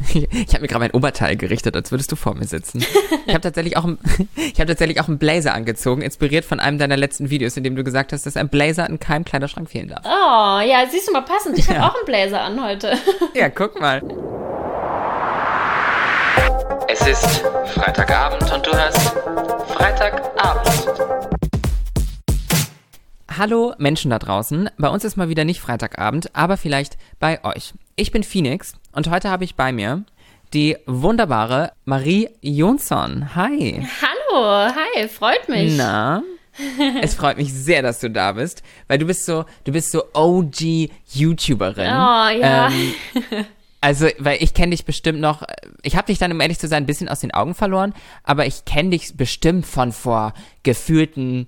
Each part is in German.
Ich habe mir gerade mein Oberteil gerichtet, als würdest du vor mir sitzen. Ich habe tatsächlich auch einen Blazer angezogen, inspiriert von einem deiner letzten Videos, in dem du gesagt hast, dass ein Blazer in keinem Kleiderschrank fehlen darf. Oh, ja, siehst du mal passend. Ich habe auch einen Blazer an heute. Ja, guck mal. Es ist Freitagabend und du hörst Freitagabend. Hallo Menschen da draußen, bei uns ist mal wieder nicht Freitagabend, aber vielleicht bei euch. Ich bin Phoenix und heute habe ich bei mir die wunderbare Marie Jonsson. Hi. Hallo, hi, freut mich. Na, es freut mich sehr, dass du da bist, weil du bist so OG-YouTuberin. Oh, ja. Also, weil ich kenne dich bestimmt noch, ich habe dich dann, um ehrlich zu sein, ein bisschen aus den Augen verloren, aber ich kenne dich bestimmt von vor gefühlte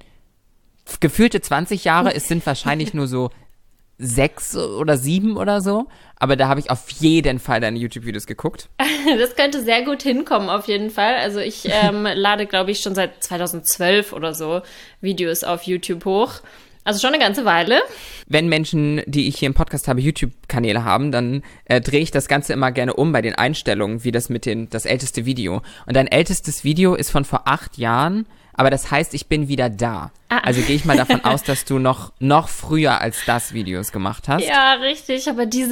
20 Jahre, es sind wahrscheinlich nur so 6 oder 7 oder so, aber da habe ich auf jeden Fall deine YouTube-Videos geguckt. Das könnte sehr gut hinkommen, auf jeden Fall. Also ich lade, glaube ich, schon seit 2012 oder so Videos auf YouTube hoch. Also schon eine ganze Weile. Wenn Menschen, die ich hier im Podcast habe, YouTube-Kanäle haben, dann drehe ich das Ganze immer gerne um bei den Einstellungen, wie das das älteste Video. Und dein ältestes Video ist von vor 8 Jahren, aber das heißt, ich bin wieder da. Also gehe ich mal davon aus, dass du noch früher als das Videos gemacht hast. Ja, richtig, aber das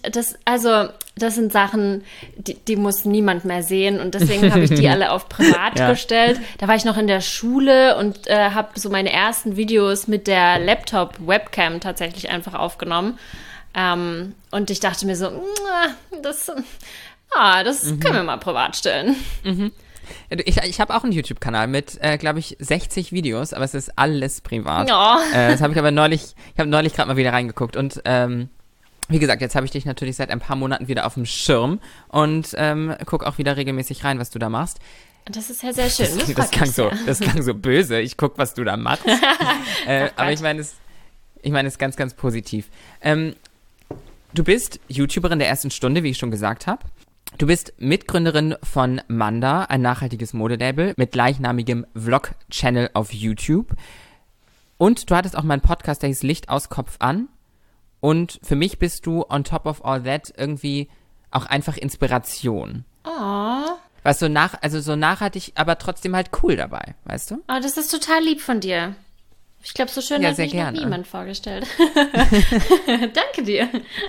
sind Sachen, die muss niemand mehr sehen und deswegen habe ich die alle auf privat gestellt. Da war ich noch in der Schule und habe so meine ersten Videos mit der Laptop-Webcam tatsächlich einfach aufgenommen. Und ich dachte mir so, das können wir mal privat stellen. Mhm. Ich habe auch einen YouTube-Kanal mit, glaube ich, 60 Videos, aber es ist alles privat. Oh. Das habe ich aber neulich gerade mal wieder reingeguckt und wie gesagt, jetzt habe ich dich natürlich seit ein paar Monaten wieder auf dem Schirm und gucke auch wieder regelmäßig rein, was du da machst. Das ist ja sehr schön. Das klang so böse. Ich gucke, was du da machst. Aber ich meine es ganz, ganz positiv. Du bist YouTuberin der ersten Stunde, wie ich schon gesagt habe. Du bist Mitgründerin von Manda, ein nachhaltiges Modelabel mit gleichnamigem Vlog-Channel auf YouTube. Und du hattest auch mal einen Podcast, der hieß Licht aus Kopf an. Und für mich bist du on top of all that irgendwie auch einfach Inspiration. Oh. Was so nachhaltig, aber trotzdem halt cool dabei, weißt du? Oh, das ist total lieb von dir. Ich glaube, so schön hat mich noch niemand vorgestellt. Danke dir.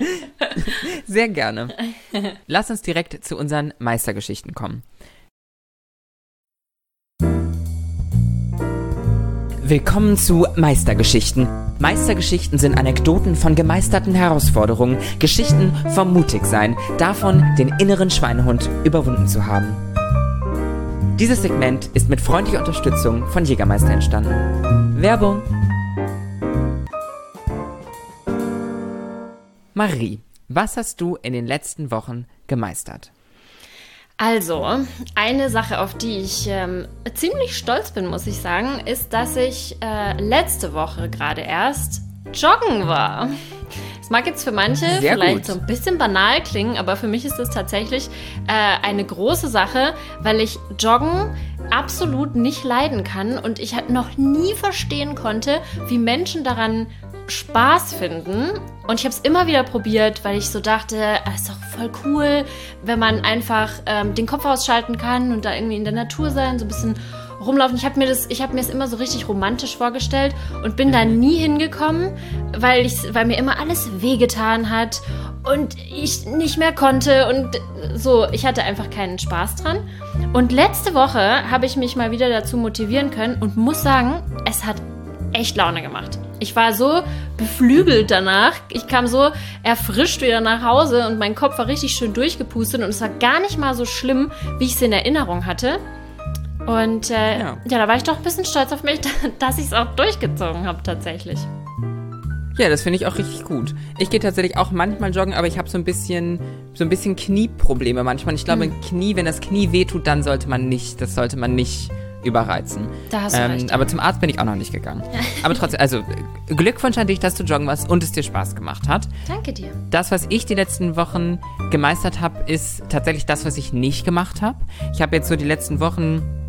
Sehr gerne. Lass uns direkt zu unseren Meistergeschichten kommen. Willkommen zu Meistergeschichten. Meistergeschichten sind Anekdoten von gemeisterten Herausforderungen, Geschichten vom Mutigsein, davon, den inneren Schweinehund überwunden zu haben. Dieses Segment ist mit freundlicher Unterstützung von Jägermeister entstanden. Werbung. Marie, was hast du in den letzten Wochen gemeistert? Also, eine Sache, auf die ich ziemlich stolz bin, muss ich sagen, ist, dass ich letzte Woche gerade erst joggen war. Das mag jetzt für manche vielleicht so ein bisschen banal klingen, aber für mich ist das tatsächlich eine große Sache, weil ich Joggen absolut nicht leiden kann und ich halt noch nie verstehen konnte, wie Menschen daran Spaß finden. Und ich habe es immer wieder probiert, weil ich so dachte, ist doch voll cool, wenn man einfach den Kopf ausschalten kann und da irgendwie in der Natur sein, so ein bisschen rumlaufen. Ich habe mir es immer so richtig romantisch vorgestellt und bin da nie hingekommen, weil mir immer alles wehgetan hat und ich nicht mehr konnte und so, ich hatte einfach keinen Spaß dran. Und letzte Woche habe ich mich mal wieder dazu motivieren können und muss sagen, es hat echt Laune gemacht. Ich war so beflügelt danach. Ich kam so erfrischt wieder nach Hause und mein Kopf war richtig schön durchgepustet und es war gar nicht mal so schlimm, wie ich es in Erinnerung hatte. Und da war ich doch ein bisschen stolz auf mich, dass ich es auch durchgezogen habe tatsächlich. Ja, das finde ich auch richtig gut. Ich gehe tatsächlich auch manchmal joggen, aber ich habe so ein bisschen Knieprobleme manchmal. Ich glaube, wenn das Knie wehtut, dann sollte man nicht überreizen. Da hast du recht. Aber zum Arzt bin ich auch noch nicht gegangen. Aber trotzdem, also Glückwunsch an dich, dass du joggen warst und es dir Spaß gemacht hat. Danke dir. Das, was ich die letzten Wochen gemeistert habe, ist tatsächlich das, was ich nicht gemacht habe. Ich habe jetzt so die letzten Wochen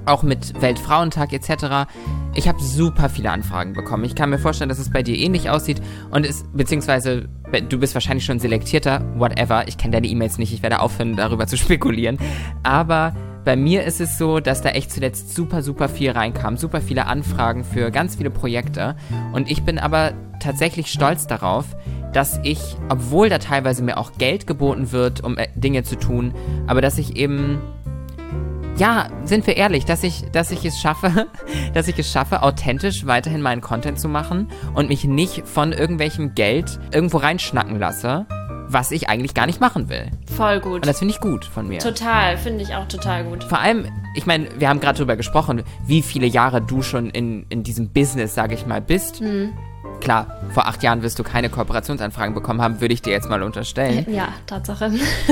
auch mit Weltfrauentag etc. Ich habe super viele Anfragen bekommen. Ich kann mir vorstellen, dass es bei dir ähnlich aussieht und beziehungsweise du bist wahrscheinlich schon selektierter, whatever. Ich kenne deine E-Mails nicht, ich werde aufhören, darüber zu spekulieren. Aber bei mir ist es so, dass da echt zuletzt super, super viel reinkam. Super viele Anfragen für ganz viele Projekte. Und ich bin aber tatsächlich stolz darauf, dass ich, obwohl da teilweise mir auch Geld geboten wird, um Dinge zu tun, aber dass ich eben, ja, sind wir ehrlich, dass ich es schaffe, authentisch weiterhin meinen Content zu machen und mich nicht von irgendwelchem Geld irgendwo reinschnacken lasse, was ich eigentlich gar nicht machen will. Voll gut. Und das finde ich gut von mir. Total, finde ich auch total gut. Vor allem, ich meine, wir haben gerade drüber gesprochen, wie viele Jahre du schon in diesem Business, sage ich mal, bist. Klar, vor 8 Jahren wirst du keine Kooperationsanfragen bekommen haben, würde ich dir jetzt mal unterstellen. Ja, Tatsache.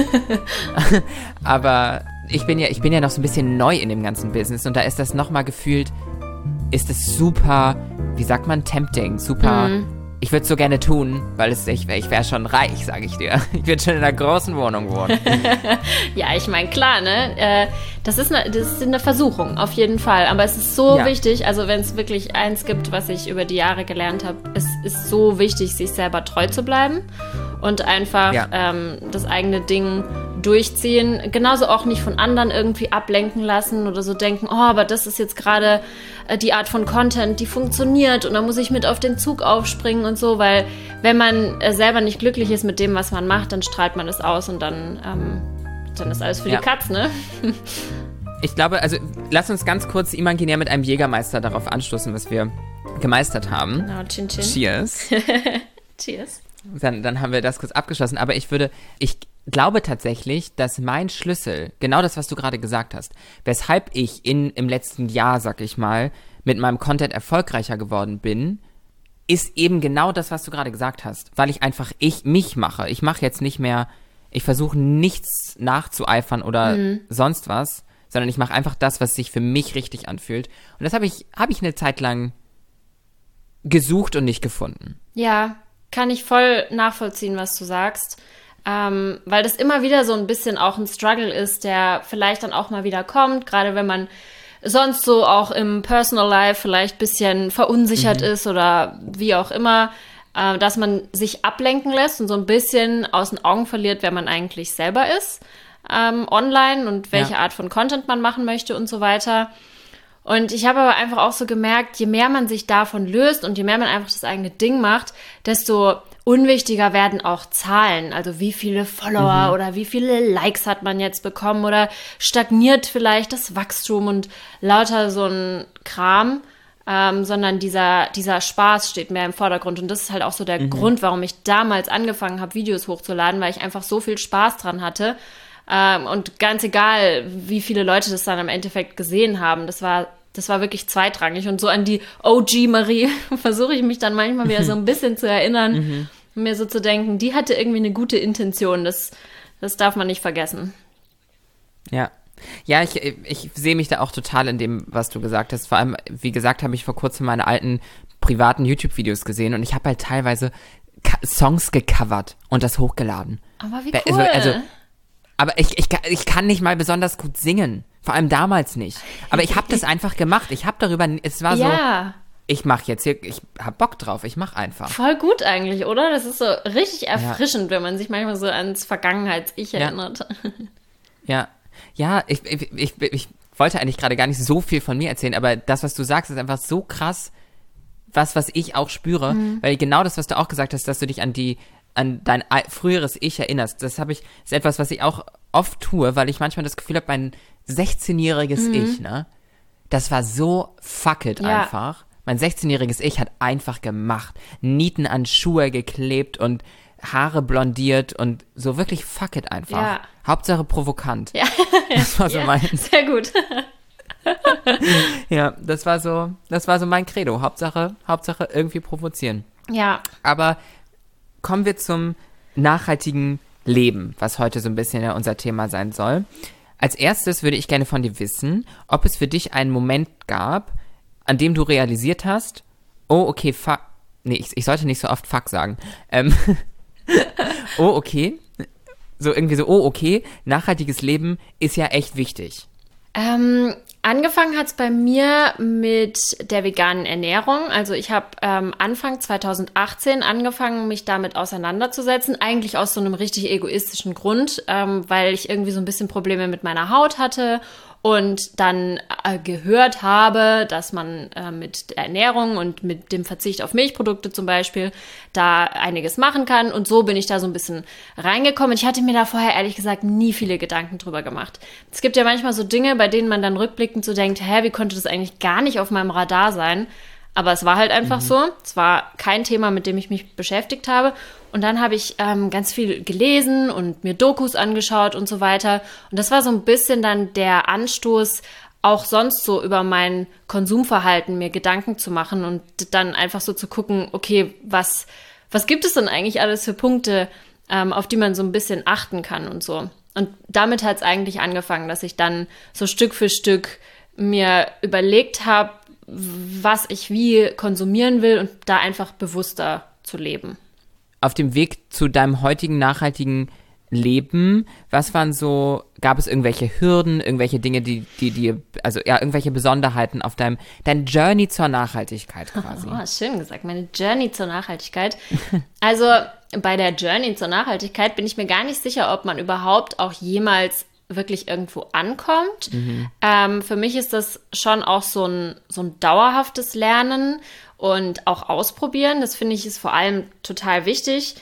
Aber ich bin ja noch so ein bisschen neu in dem ganzen Business und da ist das nochmal gefühlt, ist es super, wie sagt man, tempting, super, ich würde es so gerne tun, weil ich wäre schon reich, sage ich dir. Ich würde schon in einer großen Wohnung wohnen. Ja, ich meine, klar, ne, das ist eine Versuchung, auf jeden Fall, aber es ist so wichtig, also wenn es wirklich eins gibt, was ich über die Jahre gelernt habe, es ist so wichtig, sich selber treu zu bleiben und einfach das eigene Ding durchziehen, genauso auch nicht von anderen irgendwie ablenken lassen oder so denken, oh, aber das ist jetzt gerade die Art von Content, die funktioniert und da muss ich mit auf den Zug aufspringen und so, weil wenn man selber nicht glücklich ist mit dem, was man macht, dann strahlt man es aus und dann ist alles für die Katz, ne? Ich glaube, also lass uns ganz kurz imaginär mit einem Jägermeister darauf anstoßen, was wir gemeistert haben. Oh, chin chin. Cheers. Cheers. Dann haben wir das kurz abgeschlossen, aber ich glaube tatsächlich, dass mein Schlüssel, genau das, was du gerade gesagt hast, weshalb ich im letzten Jahr, sag ich mal, mit meinem Content erfolgreicher geworden bin, ist eben genau das, was du gerade gesagt hast, weil ich einfach mich mache. Ich mache jetzt nicht mehr, ich versuche nichts nachzueifern oder sonst was, sondern ich mache einfach das, was sich für mich richtig anfühlt. Und das habe ich eine Zeit lang gesucht und nicht gefunden. Ja, kann ich voll nachvollziehen, was du sagst. Weil das immer wieder so ein bisschen auch ein Struggle ist, der vielleicht dann auch mal wieder kommt, gerade wenn man sonst so auch im Personal Life vielleicht ein bisschen verunsichert ist oder wie auch immer, dass man sich ablenken lässt und so ein bisschen aus den Augen verliert, wer man eigentlich selber ist online und welche Art von Content man machen möchte und so weiter. Und ich habe aber einfach auch so gemerkt, je mehr man sich davon löst und je mehr man einfach das eigene Ding macht, desto unwichtiger werden auch Zahlen. Also wie viele Follower oder wie viele Likes hat man jetzt bekommen oder stagniert vielleicht das Wachstum und lauter so ein Kram, sondern dieser Spaß steht mehr im Vordergrund. Und das ist halt auch so der Grund, warum ich damals angefangen habe, Videos hochzuladen, weil ich einfach so viel Spaß dran hatte. Und ganz egal, wie viele Leute das dann im Endeffekt gesehen haben, das war wirklich zweitrangig. Und so an die OG-Marie versuche ich mich dann manchmal wieder so ein bisschen zu erinnern, und mir so zu denken, die hatte irgendwie eine gute Intention. Das darf man nicht vergessen. Ja. Ja, ich sehe mich da auch total in dem, was du gesagt hast. Vor allem, wie gesagt, habe ich vor kurzem meine alten privaten YouTube-Videos gesehen und ich habe halt teilweise Songs gecovert und das hochgeladen. Aber wie cool. Aber ich kann nicht mal besonders gut singen. Vor allem damals nicht. Aber ich habe das einfach gemacht. Es war so, ich mache jetzt hier, ich habe Bock drauf, ich mache einfach. Voll gut eigentlich, oder? Das ist so richtig erfrischend, wenn man sich manchmal so ans Vergangenheits-Ich erinnert. Ja, ich wollte eigentlich gerade gar nicht so viel von mir erzählen, aber das, was du sagst, ist einfach so krass, was ich auch spüre. Weil genau das, was du auch gesagt hast, dass du dich an dein früheres Ich erinnerst. Das ist etwas, was ich auch oft tue, weil ich manchmal das Gefühl habe, mein 16-jähriges Ich, ne, das war so fuck it einfach. Mein 16-jähriges Ich hat einfach gemacht. Nieten an Schuhe geklebt und Haare blondiert und so wirklich fuck it einfach. Ja. Hauptsache provokant. Ja. Das war so mein... Sehr gut. Ja, das war so mein Credo. Hauptsache irgendwie provozieren. Ja. Aber kommen wir zum nachhaltigen Leben, was heute so ein bisschen unser Thema sein soll. Als erstes würde ich gerne von dir wissen, ob es für dich einen Moment gab, an dem du realisiert hast, oh, okay, fuck, nee, ich sollte nicht so oft fuck sagen. Oh, okay, so irgendwie so, oh, okay, nachhaltiges Leben ist ja echt wichtig. Angefangen hat es bei mir mit der veganen Ernährung. Also ich habe Anfang 2018 angefangen, mich damit auseinanderzusetzen. Eigentlich aus so einem richtig egoistischen Grund, weil ich irgendwie so ein bisschen Probleme mit meiner Haut hatte und dann gehört habe, dass man mit der Ernährung und mit dem Verzicht auf Milchprodukte zum Beispiel da einiges machen kann. Und so bin ich da so ein bisschen reingekommen. Ich hatte mir da vorher ehrlich gesagt nie viele Gedanken drüber gemacht. Es gibt ja manchmal so Dinge, bei denen man dann rückblickend so denkt, wie konnte das eigentlich gar nicht auf meinem Radar sein? Aber es war halt einfach so. Es war kein Thema, mit dem ich mich beschäftigt habe. Und dann habe ich ganz viel gelesen und mir Dokus angeschaut und so weiter. Und das war so ein bisschen dann der Anstoß, auch sonst so über mein Konsumverhalten mir Gedanken zu machen und dann einfach so zu gucken, okay, was gibt es denn eigentlich alles für Punkte, auf die man so ein bisschen achten kann und so. Und damit hat es eigentlich angefangen, dass ich dann so Stück für Stück mir überlegt habe, was ich wie konsumieren will und da einfach bewusster zu leben. Auf dem Weg zu deinem heutigen nachhaltigen Leben, gab es irgendwelche Hürden, irgendwelche Dinge, irgendwelche Besonderheiten auf dein Journey zur Nachhaltigkeit quasi? Oh, schön gesagt, meine Journey zur Nachhaltigkeit. Also bei der Journey zur Nachhaltigkeit bin ich mir gar nicht sicher, ob man überhaupt auch jemals wirklich irgendwo ankommt. Für mich ist das schon auch so ein dauerhaftes Lernen und auch ausprobieren. Das finde ich ist vor allem total wichtig,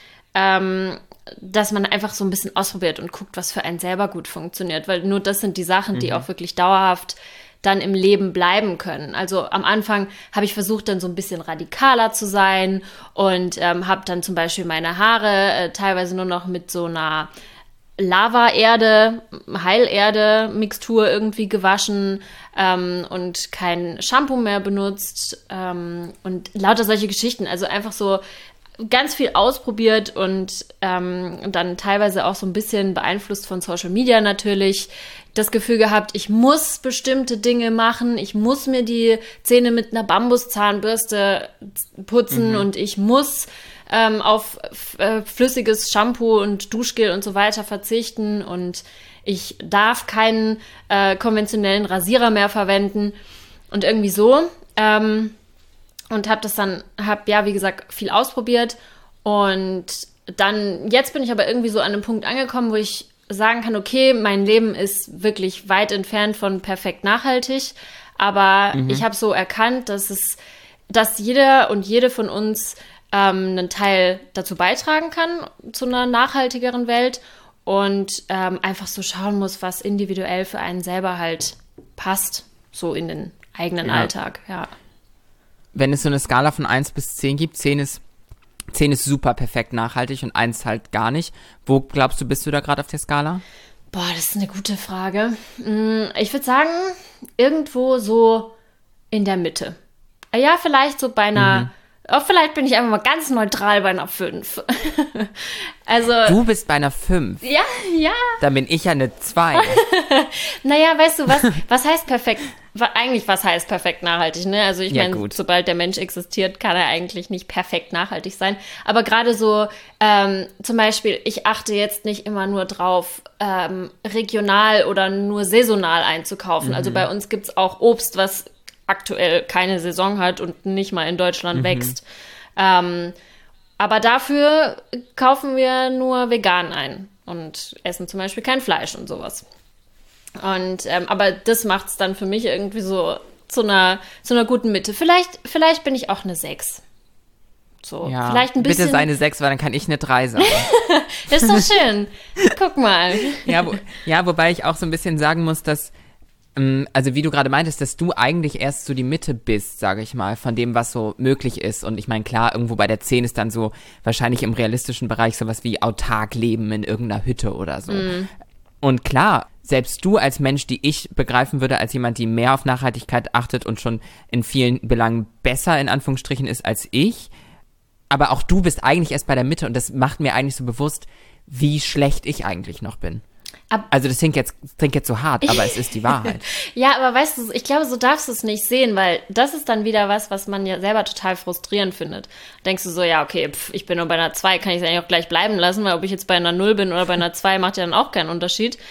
dass man einfach so ein bisschen ausprobiert und guckt, was für einen selber gut funktioniert, weil nur das sind die Sachen, die auch wirklich dauerhaft dann im Leben bleiben können. Also am Anfang habe ich versucht, dann so ein bisschen radikaler zu sein und habe dann zum Beispiel meine Haare teilweise nur noch mit so einer Lava-Erde, Heilerde-Mixtur irgendwie gewaschen und kein Shampoo mehr benutzt und lauter solche Geschichten. Also einfach so ganz viel ausprobiert und dann teilweise auch so ein bisschen beeinflusst von Social Media natürlich. Das Gefühl gehabt, ich muss bestimmte Dinge machen, ich muss mir die Zähne mit einer Bambuszahnbürste putzen und ich muss auf flüssiges Shampoo und Duschgel und so weiter verzichten und ich darf keinen konventionellen Rasierer mehr verwenden und irgendwie so. Und habe wie gesagt, viel ausprobiert und dann, jetzt bin ich aber irgendwie so an einem Punkt angekommen, wo ich sagen kann, okay, mein Leben ist wirklich weit entfernt von perfekt nachhaltig, aber ich habe so erkannt, dass jeder und jede von uns einen Teil dazu beitragen kann, zu einer nachhaltigeren Welt und einfach so schauen muss, was individuell für einen selber halt passt, so in den eigenen Alltag, ja. Wenn es so eine Skala von 1 bis 10 gibt, 10 ist super perfekt nachhaltig und 1 halt gar nicht. Wo glaubst du, bist du da gerade auf der Skala? Boah, das ist eine gute Frage. Ich würde sagen, irgendwo so in der Mitte. Ja, vielleicht so bei einer, vielleicht bin ich einfach mal ganz neutral bei einer 5. Also. Du bist bei einer 5? Ja. Dann bin ich ja eine 2. Naja, weißt du, was heißt perfekt? Eigentlich, was heißt perfekt nachhaltig, ne? Also ich meine, sobald der Mensch existiert, kann er eigentlich nicht perfekt nachhaltig sein. Aber gerade so, zum Beispiel, ich achte jetzt nicht immer nur drauf, regional oder nur saisonal einzukaufen. Also bei uns gibt's auch Obst, was aktuell keine Saison hat und nicht mal in Deutschland wächst. Aber dafür kaufen wir nur vegan ein und essen zum Beispiel kein Fleisch und sowas. Und aber das macht es dann für mich irgendwie so zu einer guten Mitte. Vielleicht bin ich auch eine 6. So, ja, vielleicht ein bisschen. Bitte sei eine 6, weil dann kann ich eine 3 sein. Das ist doch schön. Guck mal. Ja, wobei ich auch so ein bisschen sagen muss, dass also wie du gerade meintest, dass du eigentlich erst so die Mitte bist, sage ich mal, von dem, was so möglich ist. Und ich meine, klar, irgendwo bei der 10 ist dann so wahrscheinlich im realistischen Bereich sowas wie autark leben in irgendeiner Hütte oder so. Und klar, selbst du als Mensch, die ich begreifen würde als jemand, die mehr auf Nachhaltigkeit achtet und schon in vielen Belangen besser in Anführungsstrichen ist als ich, aber auch du bist eigentlich erst bei der Mitte und das macht mir eigentlich so bewusst, wie schlecht ich eigentlich noch bin. Also das klingt jetzt so hart, aber es ist die Wahrheit. Ja, aber weißt du, ich glaube, so darfst du es nicht sehen, weil das ist dann wieder was man ja selber total frustrierend findet. Denkst du so, ja, okay, ich bin nur bei einer 2, kann ich es eigentlich auch gleich bleiben lassen, weil ob ich jetzt bei einer 0 bin oder bei einer 2, macht ja dann auch keinen Unterschied.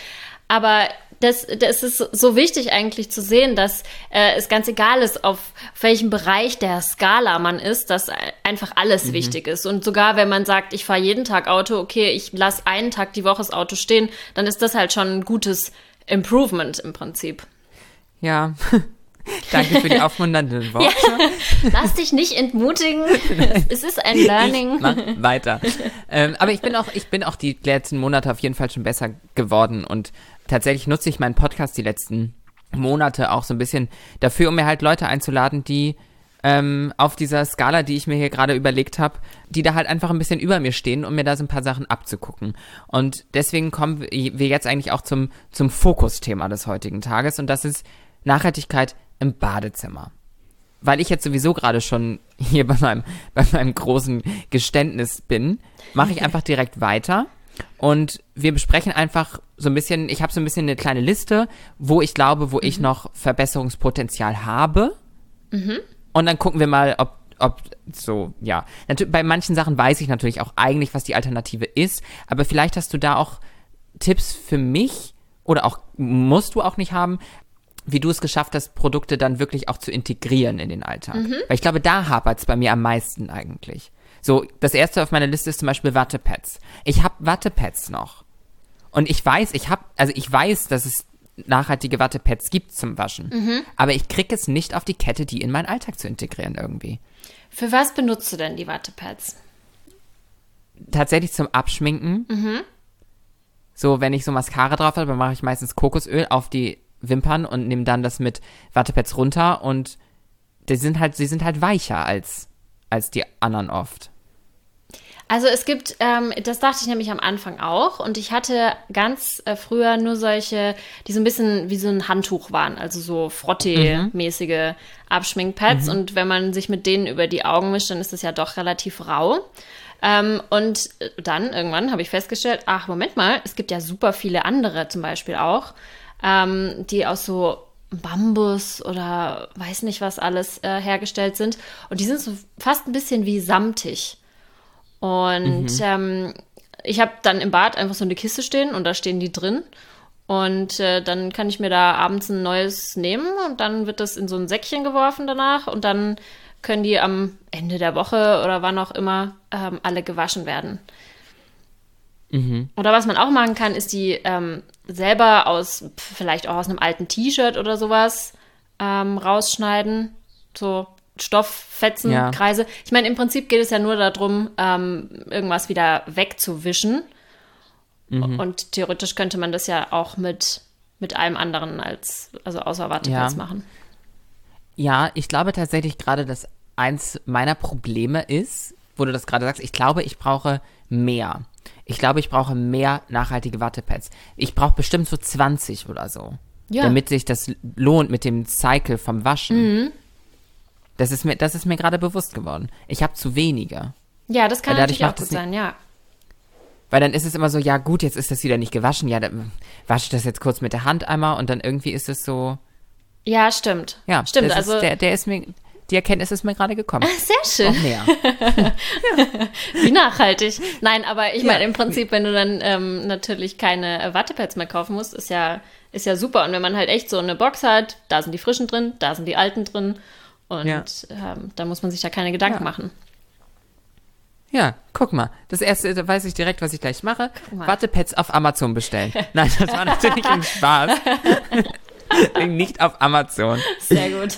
Aber das ist so wichtig eigentlich zu sehen, dass es ganz egal ist, auf welchem Bereich der Skala man ist, dass einfach alles wichtig ist. Und sogar wenn man sagt, ich fahre jeden Tag Auto, okay, ich lasse einen Tag die Woche das Auto stehen, dann ist das halt schon ein gutes Improvement im Prinzip. Ja, danke für die aufmunternden Worte. Ja. Lass dich nicht entmutigen. Es ist ein Learning. Ich mach weiter. Aber ich bin auch die letzten Monate auf jeden Fall schon besser geworden und tatsächlich nutze ich meinen Podcast die letzten Monate auch so ein bisschen dafür, um mir halt Leute einzuladen, die auf dieser Skala, die ich mir hier gerade überlegt habe, die da halt einfach ein bisschen über mir stehen, um mir da so ein paar Sachen abzugucken. Und deswegen kommen wir jetzt eigentlich auch zum Fokusthema des heutigen Tages und das ist Nachhaltigkeit im Badezimmer. Weil ich jetzt sowieso gerade schon hier bei meinem großen Geständnis bin, mache ich einfach direkt weiter und wir besprechen einfach so ein bisschen, ich habe so ein bisschen eine kleine Liste, wo ich glaube, wo ich noch Verbesserungspotenzial habe. Und dann gucken wir mal, ob so, ja. Bei manchen Sachen weiß ich natürlich auch eigentlich, was die Alternative ist, aber vielleicht hast du da auch Tipps für mich oder auch musst du auch nicht haben, wie du es geschafft hast, Produkte dann wirklich auch zu integrieren in den Alltag. Weil ich glaube, da hapert es bei mir am meisten eigentlich. So, das erste auf meiner Liste ist zum Beispiel Wattepads. Ich habe Wattepads noch. Und ich weiß, dass es nachhaltige Wattepads gibt zum Waschen. Aber ich kriege es nicht auf die Kette, die in meinen Alltag zu integrieren irgendwie. Für was benutzt du denn die Wattepads? Tatsächlich zum Abschminken. So, wenn ich so Mascara drauf habe, dann mache ich meistens Kokosöl auf die Wimpern und nehme dann das mit Wattepads sie sind halt weicher als die anderen oft. Also es gibt, das dachte ich nämlich am Anfang auch und ich hatte ganz früher nur solche, die so ein bisschen wie so ein Handtuch waren, also so Frottee-mäßige Abschminkpads und wenn man sich mit denen über die Augen mischt, dann ist das ja doch relativ rau. Und dann irgendwann habe ich festgestellt, ach Moment mal, es gibt ja super viele andere zum Beispiel auch, die aus so Bambus oder weiß nicht was alles hergestellt sind. Und die sind so fast ein bisschen wie samtig. Und ich habe dann im Bad einfach so eine Kiste stehen und da stehen die drin. Und dann kann ich mir da abends ein neues nehmen und dann wird das in so ein Säckchen geworfen danach. Und dann können die am Ende der Woche oder wann auch immer alle gewaschen werden. Oder was man auch machen kann, ist die selber vielleicht auch aus einem alten T-Shirt oder sowas rausschneiden. So Stofffetzen, Kreise. Ich meine, im Prinzip geht es ja nur darum, irgendwas wieder wegzuwischen. Und theoretisch könnte man das ja auch mit allem anderen außer Wattepads machen. Ja, ich glaube tatsächlich gerade, dass eins meiner Probleme ist, wo du das gerade sagst, ich glaube, ich brauche mehr. Ich glaube, ich brauche mehr nachhaltige Wattepads. Ich brauche bestimmt so 20 oder so, damit sich das lohnt mit dem Cycle vom Waschen. Das ist mir gerade bewusst geworden. Ich habe zu wenige. Ja, das kann natürlich auch gut sein, ja. Weil dann ist es immer so, ja gut, jetzt ist das wieder nicht gewaschen. Ja, dann wasche ich das jetzt kurz mit der Hand einmal und dann irgendwie ist es so. Ja, stimmt. Ja, stimmt. Die Erkenntnis ist mir gerade gekommen. Sehr schön. Auch mehr. Wie nachhaltig. Nein, aber ich meine im Prinzip, wenn du dann natürlich keine Wattepads mehr kaufen musst, ist ja super. Und wenn man halt echt so eine Box hat, da sind die frischen drin, da sind die alten drin. Und da muss man sich da keine Gedanken machen. Ja, guck mal. Das erste, da weiß ich direkt, was ich gleich mache. Wattepads auf Amazon bestellen. Nein, das war natürlich ein Spaß. Nicht auf Amazon. Sehr gut.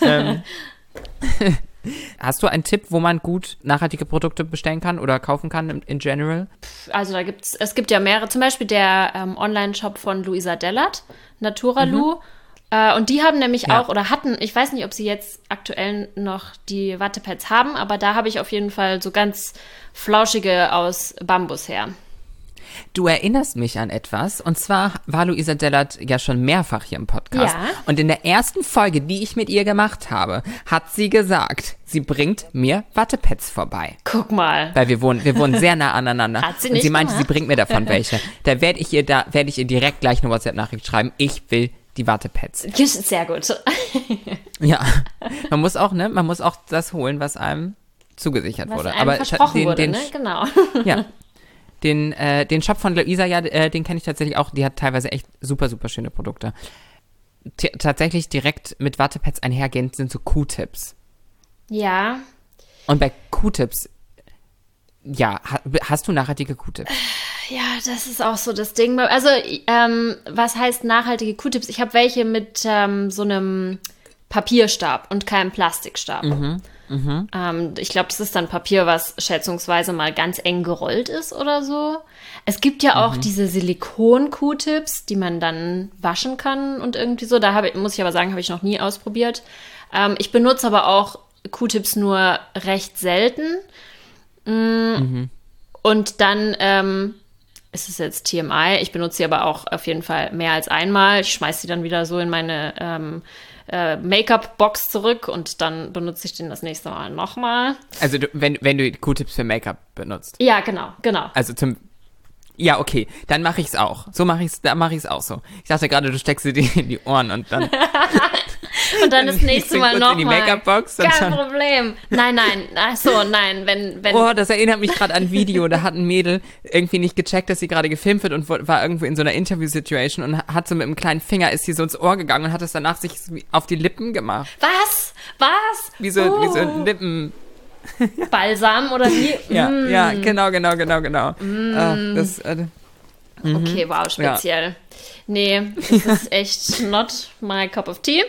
Hast du einen Tipp, wo man gut nachhaltige Produkte bestellen kann oder kaufen kann in general? Also es gibt ja mehrere, zum Beispiel der Online-Shop von Luisa Dellert, Naturalu. Und die haben nämlich auch, oder hatten, ich weiß nicht, ob sie jetzt aktuell noch die Wattepads haben, aber da habe ich auf jeden Fall so ganz flauschige aus Bambus her. Du erinnerst mich an etwas, und zwar war Luisa Dellert ja schon mehrfach hier im Podcast. Ja. Und in der ersten Folge, die ich mit ihr gemacht habe, hat sie gesagt, sie bringt mir Wattepads vorbei. Guck mal. Weil wir wohnen sehr nah aneinander. Hat sie und nicht sie meinte, gemacht? sie bringt mir davon welche. Da werde ich ihr direkt gleich eine WhatsApp-Nachricht schreiben. Ich will die Wattepads. Sehr gut. Ja, man muss auch das holen, was einem zugesichert wurde. Versprochen wurde, ne? Genau. Ja. Den Shop von Luisa, ja, den kenne ich tatsächlich auch. Die hat teilweise echt super, super schöne Produkte. Tatsächlich direkt mit Wattepads einhergehend sind so Q-Tips. Ja. Und bei Q-Tips, ja, hast du nachhaltige Q-Tips? Ja, das ist auch so das Ding. Also, was heißt nachhaltige Q-Tips? Ich habe welche mit so einem Papierstab und keinem Plastikstab. Ich glaube, das ist dann Papier, was schätzungsweise mal ganz eng gerollt ist oder so. Es gibt ja auch diese Silikon-Q-Tips, die man dann waschen kann und irgendwie so. Muss ich aber sagen, habe ich noch nie ausprobiert. Ich benutze aber auch Q-Tips nur recht selten. Und dann ist es jetzt TMI. Ich benutze sie aber auch auf jeden Fall mehr als einmal. Ich schmeiße sie dann wieder so in meine Make-up-Box zurück und dann benutze ich den das nächste Mal nochmal. Also wenn du Q-Tips für Make-up benutzt? Ja, genau. Also ja, okay, dann mache ich es auch. Dann mache ich es auch so. Ich dachte gerade, du steckst sie dir in die Ohren und dann... Und dann das nächste Mal nochmal. In die Make-up-Box. Kein Problem. Nein. Ach so, nein. Wenn. Oh, das erinnert mich gerade an ein Video. Da hat ein Mädel irgendwie nicht gecheckt, dass sie gerade gefilmt wird und war irgendwo in so einer Interview-Situation und hat so mit einem kleinen Finger ist sie so ins Ohr gegangen und hat es danach sich auf die Lippen gemacht. Was? Wie so ein Lippen... Balsam oder wie? Ja, genau. Okay, wow, speziell. Ja. Nee, das ist echt not my cup of tea.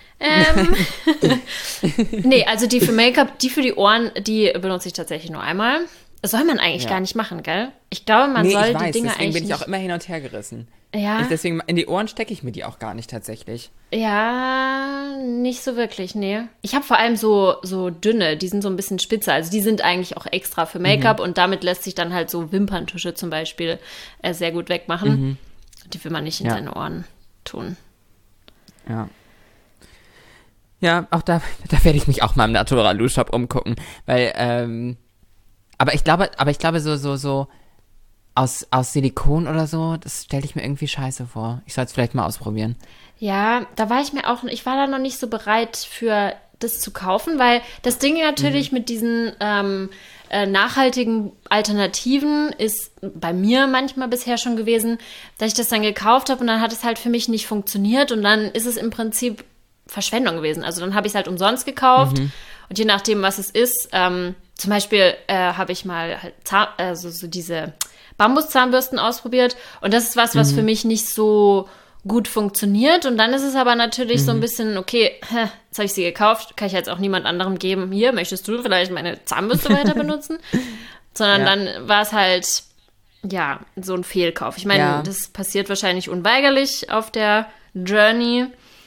Nee, also die für Make-up, die für die Ohren, die benutze ich tatsächlich nur einmal. Das soll man eigentlich gar nicht machen, gell? Ich glaube, man soll die Dinger eigentlich bin ich auch immer hin und her gerissen. Ja. Deswegen in die Ohren stecke ich mir die auch gar nicht tatsächlich. Ja, nicht so wirklich, nee. Ich habe vor allem so dünne, die sind so ein bisschen spitzer. Also die sind eigentlich auch extra für Make-up und damit lässt sich dann halt so Wimperntusche zum Beispiel sehr gut wegmachen. Die will man nicht in seine Ohren tun. Ja. Ja, auch da werde ich mich auch mal im Naturalu-Shop umgucken, weil, aber ich glaube so aus Silikon oder so, das stelle ich mir irgendwie scheiße vor. Ich soll es vielleicht mal ausprobieren. Ja, ich war da noch nicht so bereit für das zu kaufen, weil das Ding natürlich mit diesen nachhaltigen Alternativen ist bei mir manchmal bisher schon gewesen, dass ich das dann gekauft habe und dann hat es halt für mich nicht funktioniert und dann ist es im Prinzip Verschwendung gewesen. Also dann habe ich es halt umsonst gekauft und je nachdem, was es ist, zum Beispiel habe ich mal halt so diese Bambuszahnbürsten ausprobiert und das ist was für mich nicht so gut funktioniert und dann ist es aber natürlich so ein bisschen, okay, jetzt habe ich sie gekauft, kann ich jetzt auch niemand anderem geben, hier, möchtest du vielleicht meine Zahnbürste weiter benutzen? Sondern dann war es halt, ja, so ein Fehlkauf. Ich meine, das passiert wahrscheinlich unweigerlich auf der Journey.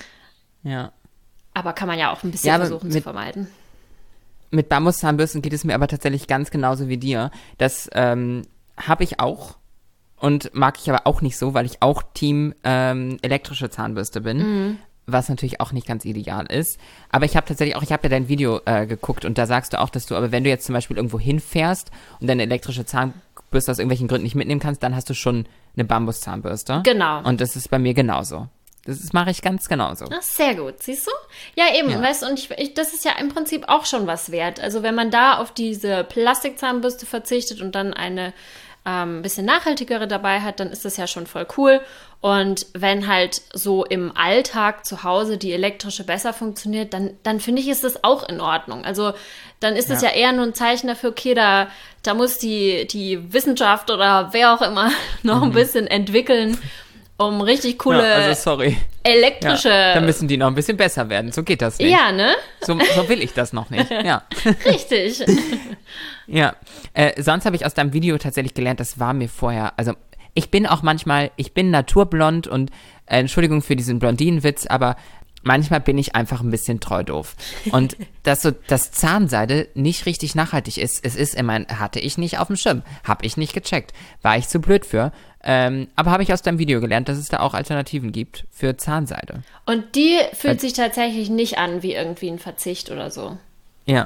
Ja. Aber kann man ja auch ein bisschen versuchen zu vermeiden. Mit Bambuszahnbürsten geht es mir aber tatsächlich ganz genauso wie dir. Das habe ich auch und mag ich aber auch nicht so, weil ich auch Team elektrische Zahnbürste bin, was natürlich auch nicht ganz ideal ist. Aber ich habe ja dein Video geguckt und da sagst du auch, dass du, aber wenn du jetzt zum Beispiel irgendwo hinfährst und deine elektrische Zahnbürste aus irgendwelchen Gründen nicht mitnehmen kannst, dann hast du schon eine Bambuszahnbürste. Genau. Und das ist bei mir genauso. Das mache ich ganz genauso. Ach, sehr gut, siehst du? Ja, eben, weißt du, und das ist ja im Prinzip auch schon was wert. Also wenn man da auf diese Plastikzahnbürste verzichtet und dann eine bisschen nachhaltigere dabei hat, dann ist das ja schon voll cool. Und wenn halt so im Alltag zu Hause die elektrische besser funktioniert, dann finde ich, ist das auch in Ordnung. Also dann ist das ja eher nur ein Zeichen dafür, okay, da muss die Wissenschaft oder wer auch immer noch ein bisschen entwickeln, um richtig coole elektrische... Ja, dann müssen die noch ein bisschen besser werden. So geht das nicht. Ja, ne? So will ich das noch nicht. Ja. Richtig. Ja. Sonst habe ich aus deinem Video tatsächlich gelernt, das war mir vorher... Also ich bin naturblond und Entschuldigung für diesen Blondinenwitz, aber manchmal bin ich einfach ein bisschen treu doof. Und dass Zahnseide nicht richtig nachhaltig ist, hatte ich nicht auf dem Schirm. Habe ich nicht gecheckt. War ich zu blöd für. Aber habe ich aus deinem Video gelernt, dass es da auch Alternativen gibt für Zahnseide. Und die fühlt sich tatsächlich nicht an wie irgendwie ein Verzicht oder so. Ja.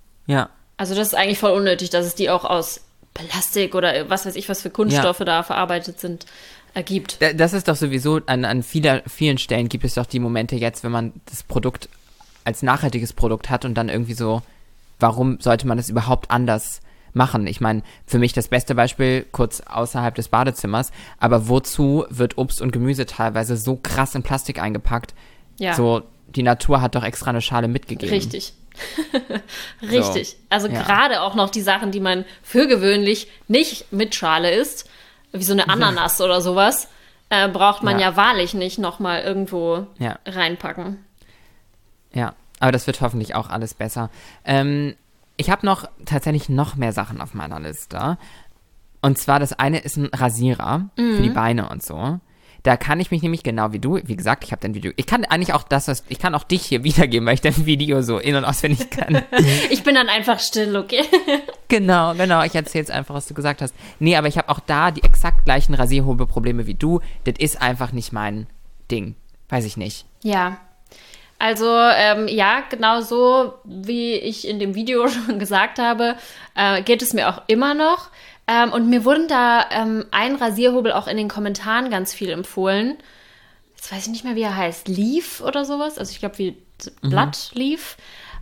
Also das ist eigentlich voll unnötig, dass es die auch aus Plastik oder was weiß ich, was für Kunststoffe da verarbeitet sind, ergibt. Das ist doch sowieso, an vielen Stellen gibt es doch die Momente jetzt, wenn man das Produkt als nachhaltiges Produkt hat und dann irgendwie so, warum sollte man das überhaupt anders machen. Ich meine, für mich das beste Beispiel, kurz außerhalb des Badezimmers, aber wozu wird Obst und Gemüse teilweise so krass in Plastik eingepackt? Ja. So, die Natur hat doch extra eine Schale mitgegeben. Richtig. Richtig. So, Also ja. gerade auch noch die Sachen, die man für gewöhnlich nicht mit Schale isst, wie so eine Ananas oder sowas, braucht man ja wahrlich nicht nochmal irgendwo reinpacken. Ja, aber das wird hoffentlich auch alles besser. Ich habe tatsächlich noch mehr Sachen auf meiner Liste. Und zwar das eine ist ein Rasierer für die Beine und so. Da kann ich mich nämlich genau wie du, wie gesagt, ich habe dein Video, ich kann eigentlich auch ich kann auch dich hier wiedergeben, weil ich dein Video so in- und auswendig kann. Ich bin dann einfach still, okay? Genau, ich erzähle jetzt einfach, was du gesagt hast. Nee, aber ich habe auch da die exakt gleichen Rasierhobelprobleme wie du. Das ist einfach nicht mein Ding. Weiß ich nicht. Ja. Also, ja, genau so, wie ich in dem Video schon gesagt habe, geht es mir auch immer noch. Und mir wurden da ein Rasierhobel auch in den Kommentaren ganz viel empfohlen. Jetzt weiß ich nicht mehr, wie er heißt. Leaf oder sowas. Also ich glaube, wie Blatt Leaf.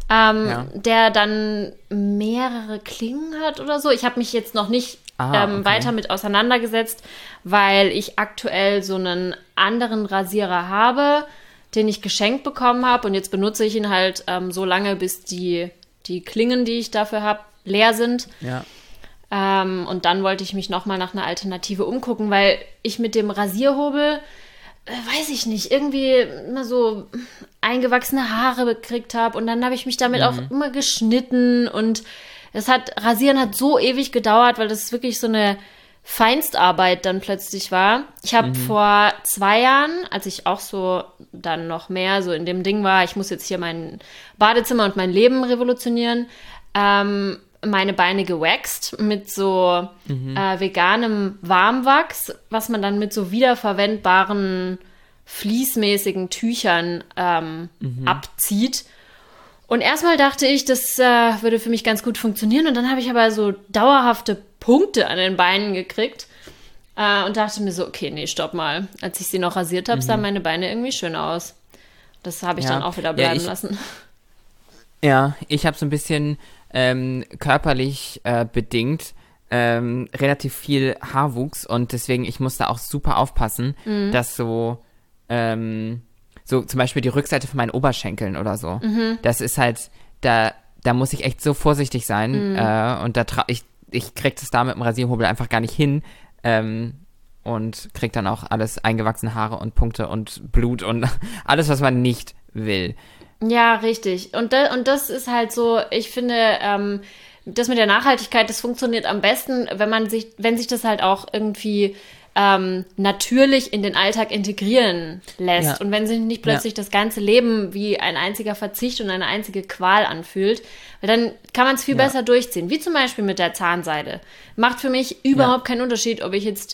Der dann mehrere Klingen hat oder so. Ich habe mich jetzt noch nicht weiter mit auseinandergesetzt, weil ich aktuell so einen anderen Rasierer habe, den ich geschenkt bekommen habe. Und jetzt benutze ich ihn halt so lange, bis die Klingen, die ich dafür habe, leer sind. Ja. Und dann wollte ich mich nochmal nach einer Alternative umgucken, weil ich mit dem Rasierhobel, weiß ich nicht, irgendwie immer so eingewachsene Haare gekriegt habe. Und dann habe ich mich damit auch immer geschnitten. Und Rasieren hat so ewig gedauert, weil das wirklich so eine Feinstarbeit dann plötzlich war. Ich habe vor 2 Jahren, als ich auch so dann noch mehr so in dem Ding war, ich muss jetzt hier mein Badezimmer und mein Leben revolutionieren, meine Beine gewaxt mit so veganem Warmwachs, was man dann mit so wiederverwendbaren fließmäßigen Tüchern abzieht. Und erstmal dachte ich, das würde für mich ganz gut funktionieren. Und dann habe ich aber so dauerhafte Punkte an den Beinen gekriegt und dachte mir so, okay, nee, stopp mal. Als ich sie noch rasiert habe, sahen meine Beine irgendwie schön aus. Das habe ich dann auch wieder bleiben lassen. Ja, ich habe so ein bisschen körperlich bedingt relativ viel Haarwuchs und deswegen, ich musste auch super aufpassen, dass so zum Beispiel die Rückseite von meinen Oberschenkeln oder so, das ist halt, da muss ich echt so vorsichtig sein und ich krieg das da mit dem Rasierhobel einfach gar nicht hin und krieg dann auch alles eingewachsene Haare und Punkte und Blut und alles, was man nicht will. Ja, richtig. Und das ist halt so, ich finde, das mit der Nachhaltigkeit, das funktioniert am besten, wenn sich das halt auch irgendwie natürlich in den Alltag integrieren lässt. Ja. Und wenn sich nicht plötzlich das ganze Leben wie ein einziger Verzicht und eine einzige Qual anfühlt, dann kann man es viel besser durchziehen. Wie zum Beispiel mit der Zahnseide. Macht für mich überhaupt keinen Unterschied, ob ich jetzt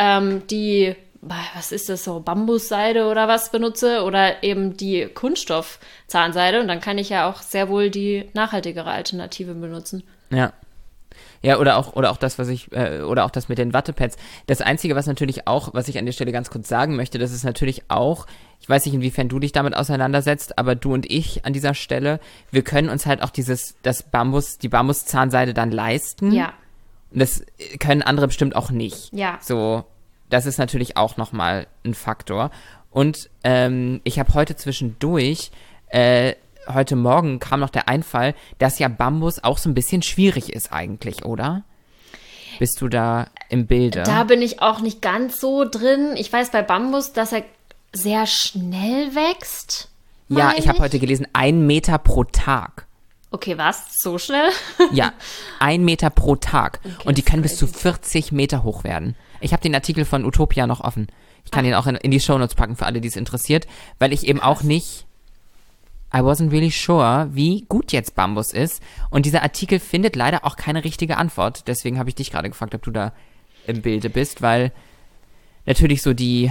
was ist das so, Bambusseide oder was benutze oder eben die Kunststoff-Zahnseide. Und dann kann ich ja auch sehr wohl die nachhaltigere Alternative benutzen. Ja. Ja, oder auch das, oder auch das mit den Wattepads. Das Einzige, was ich an der Stelle ganz kurz sagen möchte, das ist natürlich auch, ich weiß nicht, inwiefern du dich damit auseinandersetzt, aber du und ich an dieser Stelle, wir können uns halt auch die Bambuszahnseide dann leisten. Ja. Und das können andere bestimmt auch nicht. Ja. So, das ist natürlich auch nochmal ein Faktor. Und ich habe heute zwischendurch, heute Morgen kam noch der Einfall, dass ja Bambus auch so ein bisschen schwierig ist eigentlich, oder? Bist du da im Bilde? Da bin ich auch nicht ganz so drin. Ich weiß bei Bambus, dass er sehr schnell wächst. Ja, ich habe heute gelesen, 1 Meter pro Tag. Okay, was? So schnell? Ja, 1 Meter pro Tag. Okay, und die können bis zu 40 Meter hoch werden. Ich habe den Artikel von Utopia noch offen. Ich kann ihn auch in die Shownotes packen für alle, die es interessiert, weil ich eben auch nicht I wasn't really sure, wie gut jetzt Bambus ist. Und dieser Artikel findet leider auch keine richtige Antwort. Deswegen habe ich dich gerade gefragt, ob du da im Bilde bist, weil natürlich so die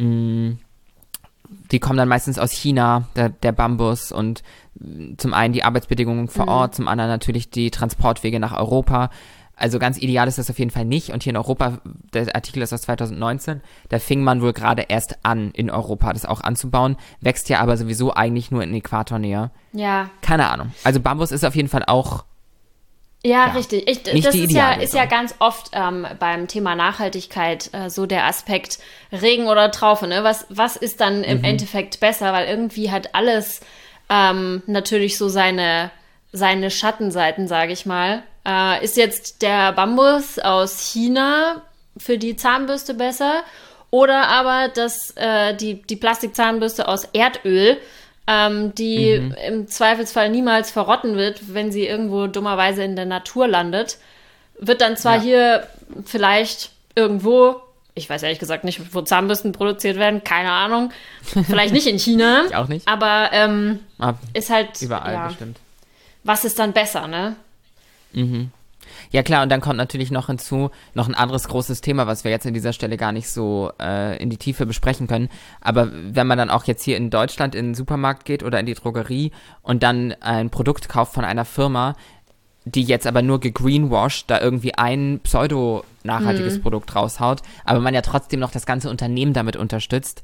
kommen dann meistens aus China, der Bambus, und zum einen die Arbeitsbedingungen vor Ort, zum anderen natürlich die Transportwege nach Europa. Also ganz ideal ist das auf jeden Fall nicht. Und hier in Europa, der Artikel ist aus 2019, da fing man wohl gerade erst an, in Europa das auch anzubauen. Wächst ja aber sowieso eigentlich nur in Äquatornähe. Ja. Keine Ahnung. Also Bambus ist auf jeden Fall auch Ja, richtig. Nicht Das die ist Ideallösung. ja ganz oft beim Thema Nachhaltigkeit so der Aspekt Regen oder Traufe. Ne? Was ist dann im Endeffekt besser? Weil irgendwie hat alles natürlich so seine Schattenseiten, sage ich mal. Ist jetzt der Bambus aus China für die Zahnbürste besser? Oder aber die Plastikzahnbürste aus Erdöl, die im Zweifelsfall niemals verrotten wird, wenn sie irgendwo dummerweise in der Natur landet, wird dann zwar hier vielleicht irgendwo, ich weiß ehrlich gesagt nicht, wo Zahnbürsten produziert werden, keine Ahnung, vielleicht nicht in China. Ich auch nicht. Aber ist halt, Überall bestimmt. Was ist dann besser, ne? Ja klar, und dann kommt natürlich noch hinzu, noch ein anderes großes Thema, was wir jetzt an dieser Stelle gar nicht so in die Tiefe besprechen können. Aber wenn man dann auch jetzt hier in Deutschland in den Supermarkt geht oder in die Drogerie und dann ein Produkt kauft von einer Firma, die jetzt aber nur gegreenwashed, da irgendwie ein pseudo-nachhaltiges Produkt raushaut, aber man ja trotzdem noch das ganze Unternehmen damit unterstützt,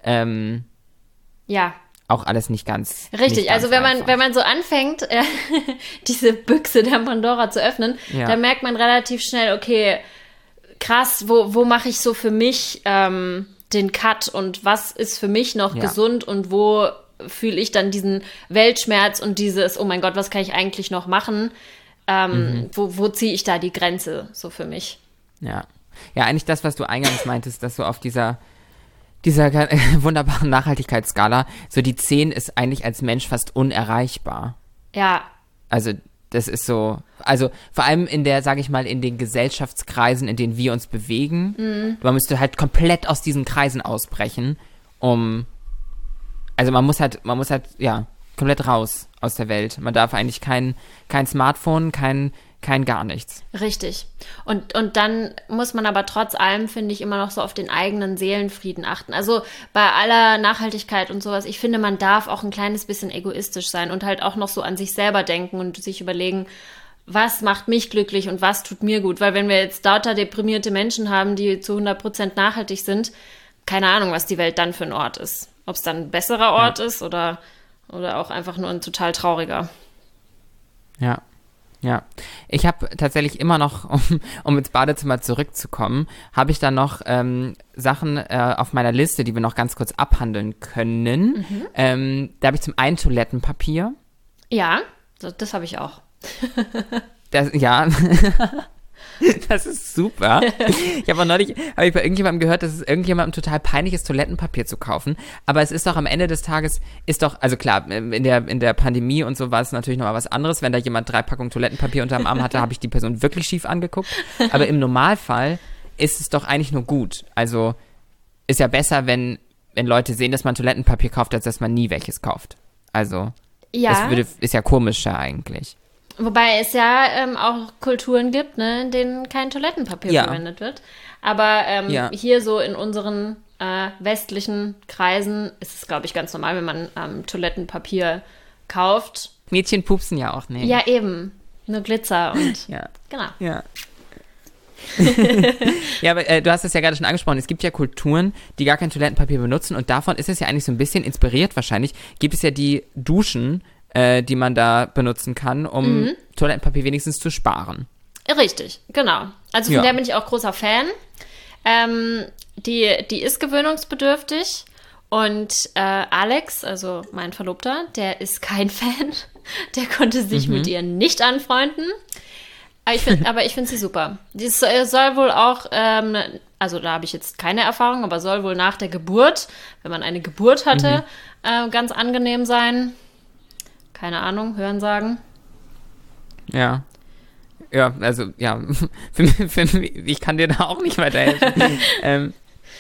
Ja. auch alles nicht ganz Richtig, nicht ganz also einfach. wenn man so anfängt, diese Büchse der Pandora zu öffnen, dann merkt man relativ schnell, okay, krass, wo mache ich so für mich den Cut und was ist für mich noch gesund und wo fühle ich dann diesen Weltschmerz und dieses, oh mein Gott, was kann ich eigentlich noch machen? Wo ziehe ich da die Grenze so für mich? Ja, eigentlich das, was du eingangs meintest, dass so auf dieser wunderbaren Nachhaltigkeitsskala, so die 10 ist eigentlich als Mensch fast unerreichbar. Ja. Also das ist so, also vor allem in den Gesellschaftskreisen, in denen wir uns bewegen, man müsste halt komplett aus diesen Kreisen ausbrechen, also man muss halt, komplett raus aus der Welt. Man darf eigentlich kein Smartphone, kein gar nichts. Richtig. Und dann muss man aber trotz allem, finde ich, immer noch so auf den eigenen Seelenfrieden achten. Also bei aller Nachhaltigkeit und sowas, ich finde, man darf auch ein kleines bisschen egoistisch sein und halt auch noch so an sich selber denken und sich überlegen, was macht mich glücklich und was tut mir gut. Weil wenn wir jetzt lauter deprimierte Menschen haben, die zu 100% nachhaltig sind, keine Ahnung, was die Welt dann für ein Ort ist. Ob es dann ein besserer Ort ist oder auch einfach nur ein total trauriger. Ja. Ich habe tatsächlich immer noch, um ins Badezimmer zurückzukommen, habe ich dann noch Sachen auf meiner Liste, die wir noch ganz kurz abhandeln können. Da habe ich zum einen Toilettenpapier. Ja, das habe ich auch. Das ist super. Ich habe neulich bei irgendjemandem gehört, dass es irgendjemandem total peinlich ist, Toilettenpapier zu kaufen. Aber es ist doch am Ende des Tages, also klar, in der Pandemie und so war es natürlich nochmal was anderes. Wenn da jemand 3 Packungen Toilettenpapier unterm Arm hatte, habe ich die Person wirklich schief angeguckt. Aber im Normalfall ist es doch eigentlich nur gut. Also ist ja besser, wenn Leute sehen, dass man Toilettenpapier kauft, als dass man nie welches kauft. Also ist ja komischer eigentlich. Wobei es ja auch Kulturen gibt, ne, in denen kein Toilettenpapier verwendet wird. Aber hier so in unseren westlichen Kreisen ist es, glaube ich, ganz normal, wenn man Toilettenpapier kauft. Mädchen pupsen ja auch nicht. Ja, eben. Nur Glitzer und genau. Ja. Ja, aber du hast es ja gerade schon angesprochen, es gibt ja Kulturen, die gar kein Toilettenpapier benutzen und davon ist es ja eigentlich so ein bisschen inspiriert wahrscheinlich, gibt es ja die Duschen, die man da benutzen kann, um Toilettenpapier wenigstens zu sparen. Richtig, genau. Also von der bin ich auch großer Fan. Die ist gewöhnungsbedürftig und Alex, also mein Verlobter, der ist kein Fan. Der konnte sich mit ihr nicht anfreunden. Aber ich finde sie super. Die soll wohl auch, also da habe ich jetzt keine Erfahrung, aber soll wohl nach der Geburt, wenn man eine Geburt hatte, ganz angenehm sein. Keine Ahnung, Hörensagen. Ja. Ja, also, ja, ich kann dir da auch nicht weiterhelfen.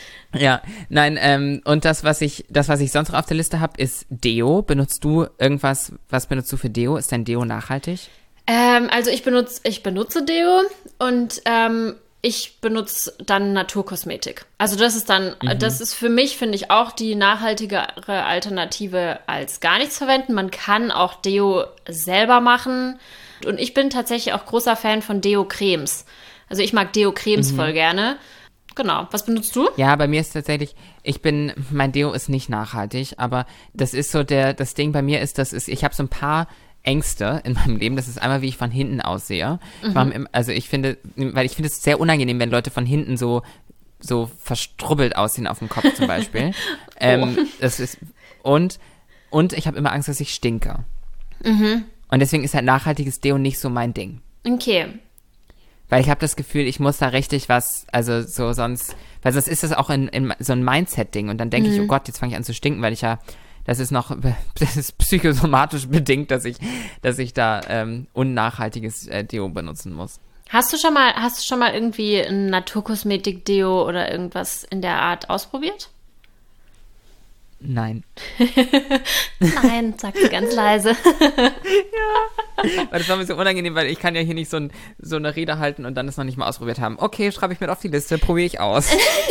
Und das, was ich sonst noch auf der Liste habe, ist Deo. Benutzt du irgendwas, was benutzt du für Deo? Ist dein Deo nachhaltig? Also ich benutze Deo und ich benutze dann Naturkosmetik. Also das ist dann, das ist für mich, finde ich, auch die nachhaltigere Alternative als gar nichts verwenden. Man kann auch Deo selber machen. Und ich bin tatsächlich auch großer Fan von Deo-Cremes. Also ich mag Deo-Cremes voll gerne. Genau. Was benutzt du? Ja, bei mir ist tatsächlich, mein Deo ist nicht nachhaltig, aber das ist so das Ding bei mir ist, ich habe so ein paar Ängste in meinem Leben. Das ist einmal, wie ich von hinten aussehe. Ich finde es sehr unangenehm, wenn Leute von hinten so verstrubbelt aussehen auf dem Kopf zum Beispiel. Das ist, und ich habe immer Angst, dass ich stinke. Und deswegen ist halt nachhaltiges Deo nicht so mein Ding. Okay. Weil ich habe das Gefühl, ich muss da richtig was, also so sonst, weil sonst ist das auch in so ein Mindset-Ding. Und dann denke ich, oh Gott, jetzt fange ich an zu stinken, weil das ist psychosomatisch bedingt, dass ich da unnachhaltiges Deo benutzen muss. Hast du schon mal irgendwie ein Naturkosmetik-Deo oder irgendwas in der Art ausprobiert? Nein. Nein, sagt sie ganz leise. Ja. Weil das war mir so unangenehm, weil ich kann ja hier nicht so eine Rede halten und dann das noch nicht mal ausprobiert haben. Okay, schreibe ich mit auf die Liste, probiere ich aus.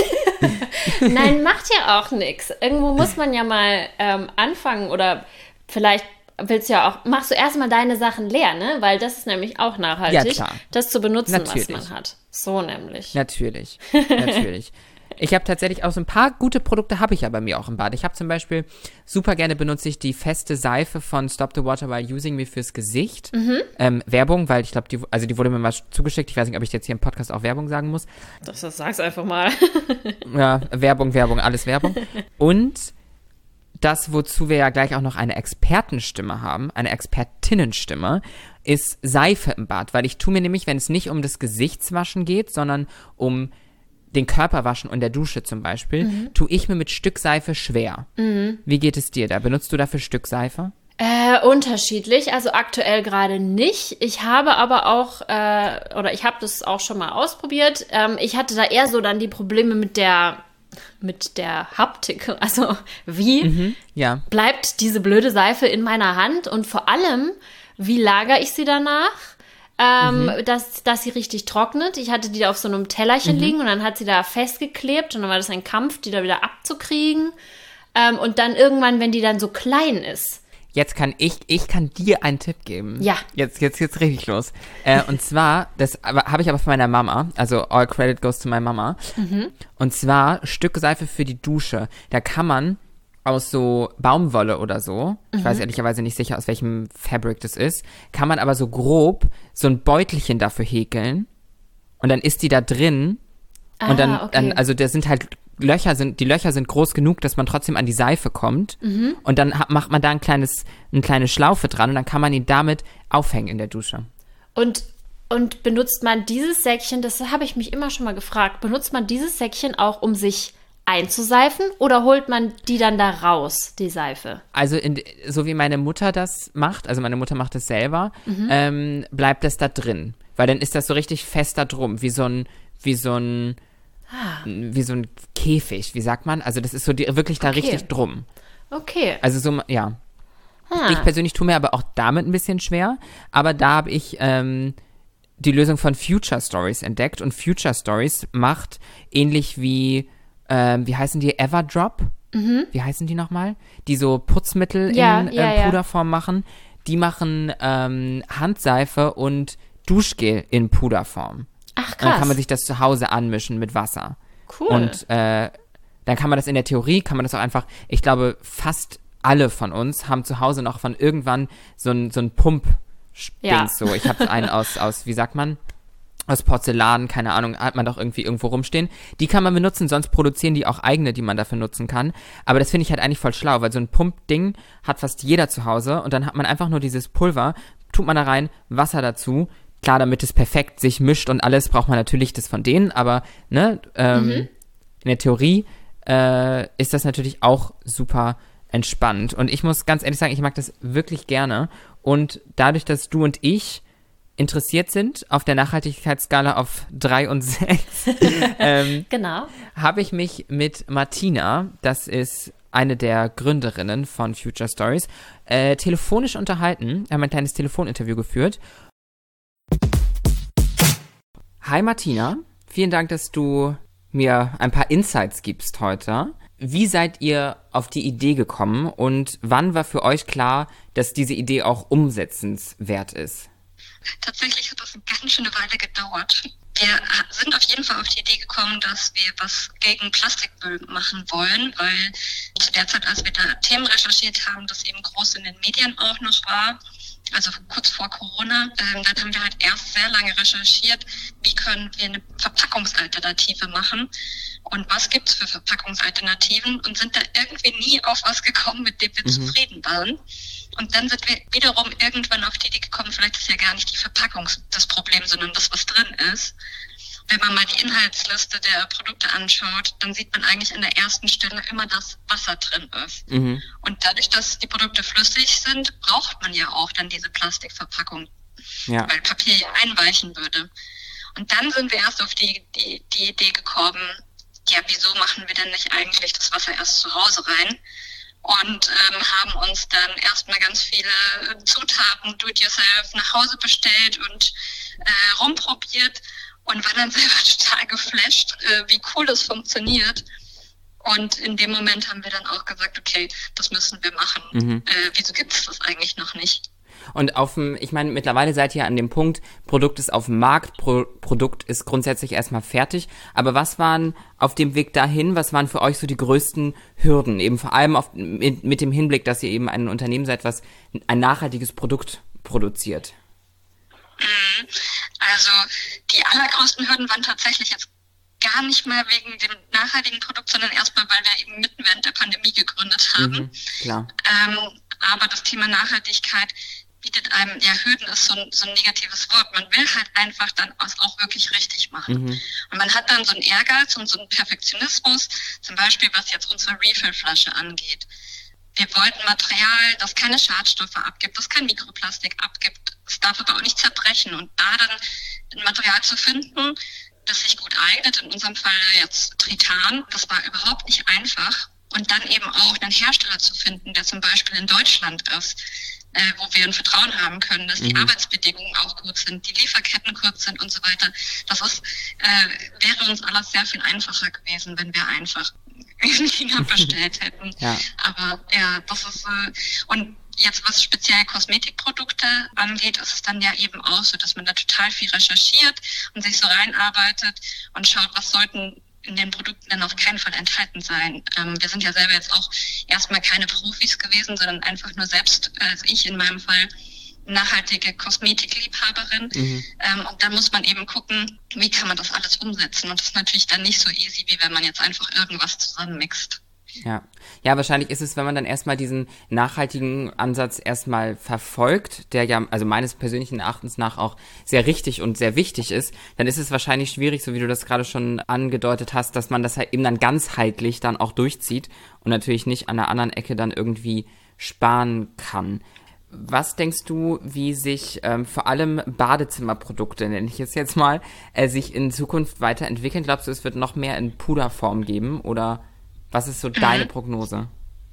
Nein, macht ja auch nichts. Irgendwo muss man ja mal anfangen oder vielleicht machst du erstmal deine Sachen leer, ne? Weil das ist nämlich auch nachhaltig, das zu benutzen, was man hat. So nämlich. Natürlich. Ich habe tatsächlich auch so ein paar gute Produkte habe ich ja bei mir auch im Bad. Ich habe zum Beispiel super gerne benutze ich die feste Seife von Stop the Water While Using Me fürs Gesicht. Werbung, weil ich glaube, die wurde mir mal zugeschickt. Ich weiß nicht, ob ich jetzt hier im Podcast auch Werbung sagen muss. Das sag's einfach mal. Ja, Werbung, alles Werbung. Und das, wozu wir ja gleich auch noch eine Expertenstimme haben, eine Expertinnenstimme, ist Seife im Bad. Weil ich tue mir nämlich, wenn es nicht um das Gesichtswaschen geht, sondern um den Körper waschen und der Dusche zum Beispiel, tue ich mir mit Stückseife schwer. Wie geht es dir da? Benutzt du dafür Stückseife? Unterschiedlich, also aktuell gerade nicht. Ich habe aber auch, ich habe das auch schon mal ausprobiert. Ich hatte da eher so dann die Probleme mit der Haptik. Also wie bleibt diese blöde Seife in meiner Hand und vor allem, wie lagere ich sie danach? Dass sie richtig trocknet. Ich hatte die da auf so einem Tellerchen liegen und dann hat sie da festgeklebt und dann war das ein Kampf, die da wieder abzukriegen. Und dann irgendwann, wenn die dann so klein ist. Jetzt kann ich kann dir einen Tipp geben. Ja. Jetzt richtig los. Und zwar, das habe ich aber von meiner Mama, also all credit goes to my Mama. Und zwar Stückseife für die Dusche. Da kann man aus so Baumwolle oder so, ich weiß ehrlicherweise nicht sicher, aus welchem Fabric das ist, kann man aber so grob so ein Beutelchen dafür häkeln und dann ist die da drin und dann also da sind halt die Löcher sind groß genug, dass man trotzdem an die Seife kommt und dann macht man da eine kleine Schlaufe dran und dann kann man ihn damit aufhängen in der Dusche. Und benutzt man dieses Säckchen, das habe ich mich immer schon mal gefragt, benutzt man dieses Säckchen auch, um sich einzuseifen oder holt man die dann da raus, die Seife? Also so wie meine Mutter das macht, also meine Mutter macht das selber, bleibt das da drin. Weil dann ist das so richtig fest da drum, wie so ein Käfig, wie sagt man? Also das ist so wirklich da richtig drum. Okay. Also so, ja. Ich persönlich tue mir aber auch damit ein bisschen schwer, aber da habe ich die Lösung von Future Stories entdeckt und Future Stories macht ähnlich wie wie heißen die? Everdrop? Wie heißen die nochmal? Die so Putzmittel in Puderform machen. Die machen Handseife und Duschgel in Puderform. Ach, krass. Dann kann man sich das zu Hause anmischen mit Wasser. Cool. Und dann kann man das in der Theorie, kann man das auch einfach, ich glaube, fast alle von uns haben zu Hause noch von irgendwann so ein Pump-Dings so. Ich habe einen aus, wie sagt man? Aus Porzellan, keine Ahnung, hat man doch irgendwie irgendwo rumstehen. Die kann man benutzen, sonst produzieren die auch eigene, die man dafür nutzen kann. Aber das finde ich halt eigentlich voll schlau, weil so ein Pump-Ding hat fast jeder zu Hause und dann hat man einfach nur dieses Pulver, tut man da rein, Wasser dazu. Klar, damit es perfekt sich mischt und alles, braucht man natürlich das von denen, aber in der Theorie ist das natürlich auch super entspannt. Und ich muss ganz ehrlich sagen, ich mag das wirklich gerne. Und dadurch, dass du und ich interessiert sind auf der Nachhaltigkeitsskala auf 3 und 6, genau, habe ich mich mit Martina, das ist eine der Gründerinnen von Future Stories, telefonisch unterhalten. Wir haben ein kleines Telefoninterview geführt. Hi Martina, vielen Dank, dass du mir ein paar Insights gibst heute. Wie seid ihr auf die Idee gekommen und wann war für euch klar, dass diese Idee auch umsetzenswert ist? Tatsächlich hat das eine ganz schöne Weile gedauert. Wir sind auf jeden Fall auf die Idee gekommen, dass wir was gegen Plastikmüll machen wollen, weil zu der Zeit, als wir da Themen recherchiert haben, das eben groß in den Medien auch noch war, also kurz vor Corona. Dann haben wir halt erst sehr lange recherchiert, wie können wir eine Verpackungsalternative machen und was gibt's für Verpackungsalternativen und sind da irgendwie nie auf was gekommen, mit dem wir zufrieden waren. Und dann sind wir wiederum irgendwann auf die Idee gekommen, vielleicht ist ja gar nicht die Verpackung das Problem, sondern das, was drin ist. Wenn man mal die Inhaltsliste der Produkte anschaut, dann sieht man eigentlich an der ersten Stelle immer, dass Wasser drin ist. Und dadurch, dass die Produkte flüssig sind, braucht man ja auch dann diese Plastikverpackung, weil Papier ja einweichen würde. Und dann sind wir erst auf die Idee gekommen, ja, wieso machen wir denn nicht eigentlich das Wasser erst zu Hause rein? Und haben uns dann erstmal ganz viele Zutaten do-it-yourself nach Hause bestellt und rumprobiert und war dann selber total geflasht, wie cool das funktioniert. Und in dem Moment haben wir dann auch gesagt, okay, das müssen wir machen. Wieso gibt es das eigentlich noch nicht? Und ich meine, mittlerweile seid ihr an dem Punkt, Produkt ist auf dem Markt, Produkt ist grundsätzlich erstmal fertig. Aber was waren auf dem Weg dahin, was waren für euch so die größten Hürden? Eben vor allem mit dem Hinblick, dass ihr eben ein Unternehmen seid, was ein nachhaltiges Produkt produziert. Also die allergrößten Hürden waren tatsächlich jetzt gar nicht mal wegen dem nachhaltigen Produkt, sondern erstmal, weil wir eben mitten während der Pandemie gegründet haben. Klar. Aber das Thema Nachhaltigkeit bietet einem, ja, Hürden ist so ein negatives Wort. Man will halt einfach dann auch wirklich richtig machen. Und man hat dann so einen Ehrgeiz und so einen Perfektionismus, zum Beispiel was jetzt unsere Refill-Flasche angeht. Wir wollten Material, das keine Schadstoffe abgibt, das kein Mikroplastik abgibt. Es darf aber auch nicht zerbrechen. Und da dann ein Material zu finden, das sich gut eignet, in unserem Fall jetzt Tritan, das war überhaupt nicht einfach. Und dann eben auch einen Hersteller zu finden, der zum Beispiel in Deutschland ist, wo wir ein Vertrauen haben können, dass die Arbeitsbedingungen auch gut sind, die Lieferketten kurz sind und so weiter. Das wäre uns alles sehr viel einfacher gewesen, wenn wir einfach in China bestellt hätten. Ja. Aber ja, das ist und jetzt, was speziell Kosmetikprodukte angeht, ist es dann ja eben auch so, dass man da total viel recherchiert und sich so reinarbeitet und schaut, was sollten in den Produkten dann auf keinen Fall enthalten sein. Wir sind ja selber jetzt auch erstmal keine Profis gewesen, sondern einfach nur selbst, also ich in meinem Fall, nachhaltige Kosmetikliebhaberin. Und da muss man eben gucken, wie kann man das alles umsetzen. Und das ist natürlich dann nicht so easy, wie wenn man jetzt einfach irgendwas zusammenmixt. Ja, wahrscheinlich ist es, wenn man dann erstmal diesen nachhaltigen Ansatz erstmal verfolgt, der ja, also meines persönlichen Erachtens nach auch sehr richtig und sehr wichtig ist, dann ist es wahrscheinlich schwierig, so wie du das gerade schon angedeutet hast, dass man das halt eben dann ganzheitlich dann auch durchzieht und natürlich nicht an der anderen Ecke dann irgendwie sparen kann. Was denkst du, wie sich vor allem Badezimmerprodukte, nenne ich es jetzt mal, sich in Zukunft weiterentwickeln? Glaubst du, es wird noch mehr in Puderform geben oder was ist so deine Prognose?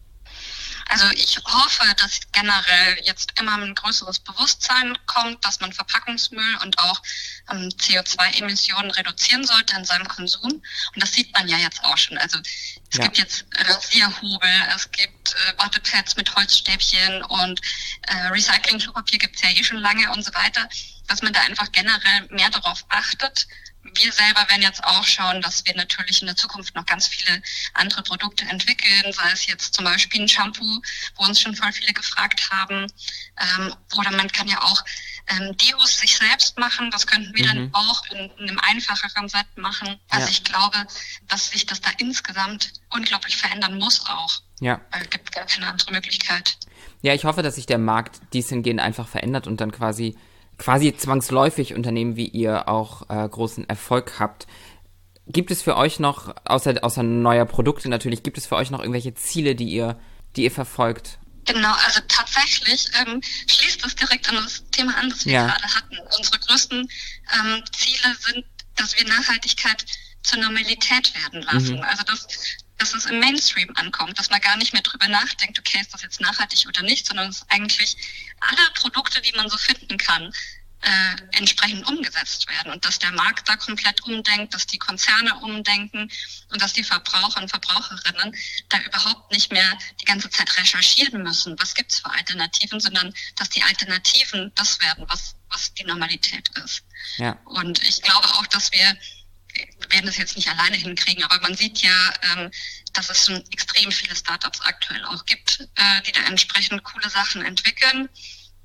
Also ich hoffe, dass generell jetzt immer ein größeres Bewusstsein kommt, dass man Verpackungsmüll und auch CO2-Emissionen reduzieren sollte in seinem Konsum. Und das sieht man ja jetzt auch schon. Also es gibt jetzt Rasierhobel, es gibt Wattepads mit Holzstäbchen und Recycling-Klopapier gibt es ja eh schon lange und so weiter, dass man da einfach generell mehr darauf achtet. Wir selber werden jetzt auch schauen, dass wir natürlich in der Zukunft noch ganz viele andere Produkte entwickeln, sei es jetzt zum Beispiel ein Shampoo, wo uns schon voll viele gefragt haben, oder man kann ja auch Deos sich selbst machen, das könnten wir dann auch in einem einfacheren Set machen. Also ich glaube, dass sich das da insgesamt unglaublich verändern muss auch. Ja. Weil es gibt gar keine andere Möglichkeit. Ja, ich hoffe, dass sich der Markt dies hingehend einfach verändert und dann quasi zwangsläufig Unternehmen wie ihr auch großen Erfolg habt. Gibt es für euch noch, außer neuer Produkte natürlich, gibt es für euch noch irgendwelche Ziele, die ihr verfolgt? Genau, also tatsächlich schließt das direkt an das Thema an, das wir gerade hatten. Unsere größten Ziele sind, dass wir Nachhaltigkeit zur Normalität werden lassen. Also dass es im Mainstream ankommt, dass man gar nicht mehr drüber nachdenkt, okay, ist das jetzt nachhaltig oder nicht, sondern dass eigentlich alle Produkte, die man so finden kann, entsprechend umgesetzt werden und dass der Markt da komplett umdenkt, dass die Konzerne umdenken und dass die Verbraucher und Verbraucherinnen da überhaupt nicht mehr die ganze Zeit recherchieren müssen, was gibt's für Alternativen, sondern dass die Alternativen das werden, was die Normalität ist. Ja. Und ich glaube auch, dass wir werden es jetzt nicht alleine hinkriegen, aber man sieht ja, dass es schon extrem viele Startups aktuell auch gibt, die da entsprechend coole Sachen entwickeln.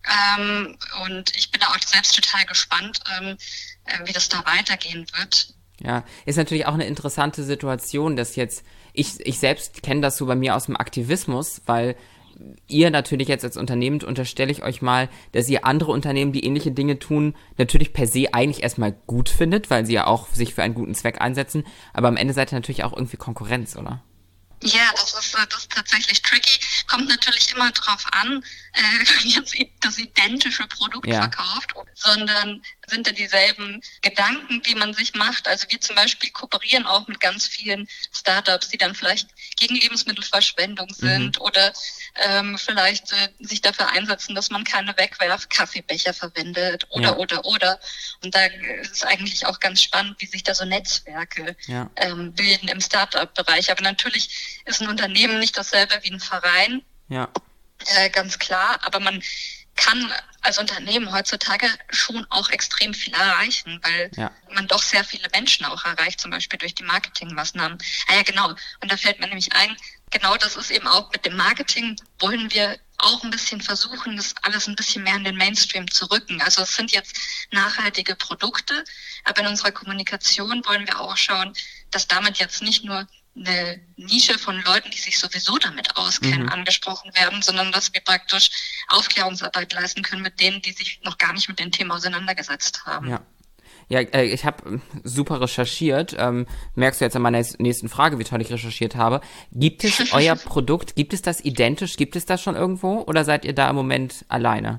Und ich bin da auch selbst total gespannt, wie das da weitergehen wird. Ja, ist natürlich auch eine interessante Situation, dass jetzt, ich selbst kenne das so bei mir aus dem Aktivismus, weil ihr natürlich jetzt als Unternehmen, unterstelle ich euch mal, dass ihr andere Unternehmen, die ähnliche Dinge tun, natürlich per se eigentlich erstmal gut findet, weil sie ja auch sich für einen guten Zweck einsetzen, aber am Ende seid ihr natürlich auch irgendwie Konkurrenz, oder? Ja, das ist tatsächlich tricky. Kommt natürlich immer drauf an, jetzt das identische Produkt verkauft, sondern sind da dieselben Gedanken, die man sich macht. Also wir zum Beispiel kooperieren auch mit ganz vielen Startups, die dann vielleicht gegen Lebensmittelverschwendung sind oder vielleicht sich dafür einsetzen, dass man keine Wegwerf-Kaffeebecher verwendet oder. Und da ist es eigentlich auch ganz spannend, wie sich da so Netzwerke bilden im Startup-Bereich. Aber natürlich ist ein Unternehmen nicht dasselbe wie ein Verein. Ja. Ganz klar, aber man kann als Unternehmen heutzutage schon auch extrem viel erreichen, weil man doch sehr viele Menschen auch erreicht, zum Beispiel durch die Marketingmaßnahmen. Ah ja, genau. Und da fällt mir nämlich ein, genau das ist eben auch mit dem Marketing, wollen wir auch ein bisschen versuchen, das alles ein bisschen mehr in den Mainstream zu rücken. Also es sind jetzt nachhaltige Produkte, aber in unserer Kommunikation wollen wir auch schauen, dass damit jetzt nicht nur eine Nische von Leuten, die sich sowieso damit auskennen, angesprochen werden, sondern dass wir praktisch Aufklärungsarbeit leisten können mit denen, die sich noch gar nicht mit dem Thema auseinandergesetzt haben. Ja, ich habe super recherchiert. Merkst du jetzt an meiner nächsten Frage, wie toll ich recherchiert habe. Gibt es euer Produkt, gibt es das identisch, gibt es das schon irgendwo oder seid ihr da im Moment alleine?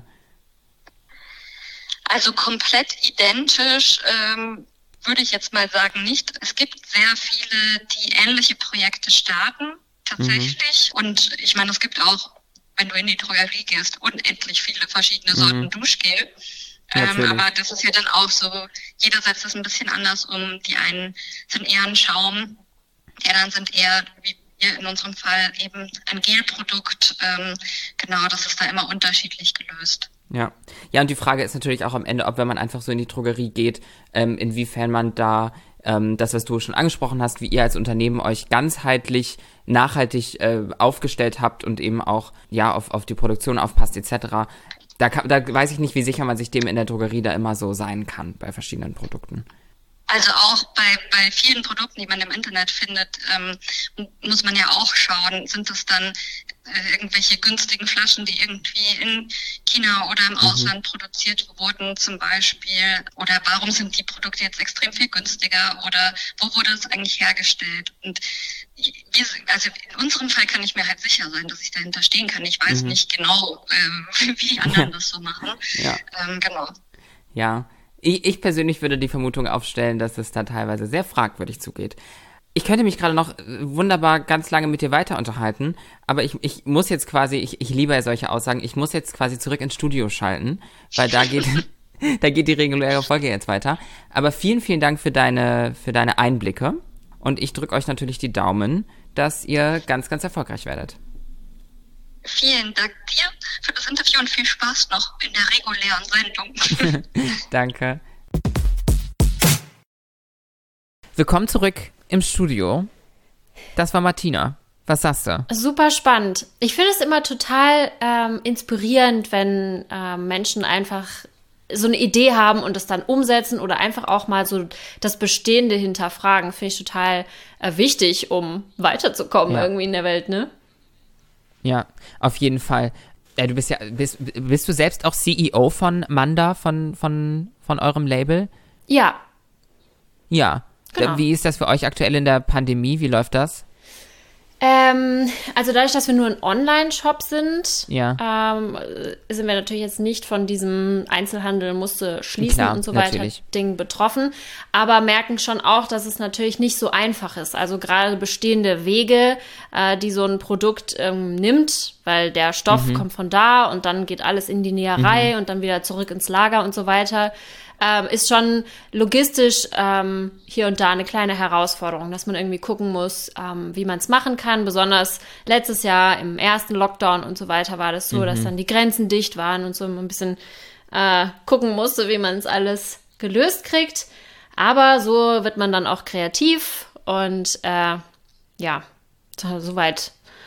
Also komplett identisch würde ich jetzt mal sagen, nicht. Es gibt sehr viele, die ähnliche Projekte starten, tatsächlich. Und ich meine, es gibt auch, wenn du in die Drogerie gehst, unendlich viele verschiedene Sorten Duschgel. Aber das ist ja dann auch so, jeder setzt es ein bisschen anders um. Die einen sind eher ein Schaum, die anderen sind eher, wie wir in unserem Fall, eben ein Gelprodukt. Genau, das ist da immer unterschiedlich gelöst. Ja, und die Frage ist natürlich auch am Ende, ob wenn man einfach so in die Drogerie geht, inwiefern man da das, was du schon angesprochen hast, wie ihr als Unternehmen euch ganzheitlich, nachhaltig aufgestellt habt und eben auch auf die Produktion aufpasst etc. Da weiß ich nicht, wie sicher man sich dem in der Drogerie da immer so sein kann bei verschiedenen Produkten. Also auch bei vielen Produkten, die man im Internet findet, muss man ja auch schauen, sind das dann irgendwelche günstigen Flaschen, die irgendwie in China oder im Ausland produziert wurden zum Beispiel, oder warum sind die Produkte jetzt extrem viel günstiger oder wo wurde es eigentlich hergestellt? Und also in unserem Fall kann ich mir halt sicher sein, dass ich dahinter stehen kann. Ich weiß nicht genau, wie die anderen das so machen. Genau. Ja. Ich persönlich würde die Vermutung aufstellen, dass es da teilweise sehr fragwürdig zugeht. Ich könnte mich gerade noch wunderbar ganz lange mit dir weiter unterhalten, aber ich muss jetzt quasi, ich liebe ja solche Aussagen, ich muss jetzt quasi zurück ins Studio schalten, weil da geht die reguläre Folge jetzt weiter. Aber vielen, vielen Dank für deine Einblicke und ich drücke euch natürlich die Daumen, dass ihr ganz, ganz erfolgreich werdet. Vielen Dank dir für das Interview und viel Spaß noch in der regulären Sendung. Danke. Willkommen zurück im Studio. Das war Martina. Was sagst du? Super spannend. Ich finde es immer total inspirierend, wenn Menschen einfach so eine Idee haben und das dann umsetzen oder einfach auch mal so das Bestehende hinterfragen. Finde ich total wichtig, um weiterzukommen irgendwie in der Welt, ne? Ja, auf jeden Fall. Du bist du selbst auch CEO von Manda, von eurem Label? Ja. Ja. Genau. Wie ist das für euch aktuell in der Pandemie? Wie läuft das? Also dadurch, dass wir nur ein Online-Shop sind, sind wir natürlich jetzt nicht von diesem Einzelhandel musste schließen und so weiter Ding betroffen, aber merken schon auch, dass es natürlich nicht so einfach ist. Also gerade bestehende Wege, die so ein Produkt nimmt, weil der Stoff kommt von da und dann geht alles in die Näherei und dann wieder zurück ins Lager und so weiter. Ist schon logistisch hier und da eine kleine Herausforderung, dass man irgendwie gucken muss, wie man es machen kann. Besonders letztes Jahr im ersten Lockdown und so weiter war das so, dass dann die Grenzen dicht waren und so ein bisschen gucken musste, wie man es alles gelöst kriegt. Aber so wird man dann auch kreativ und soweit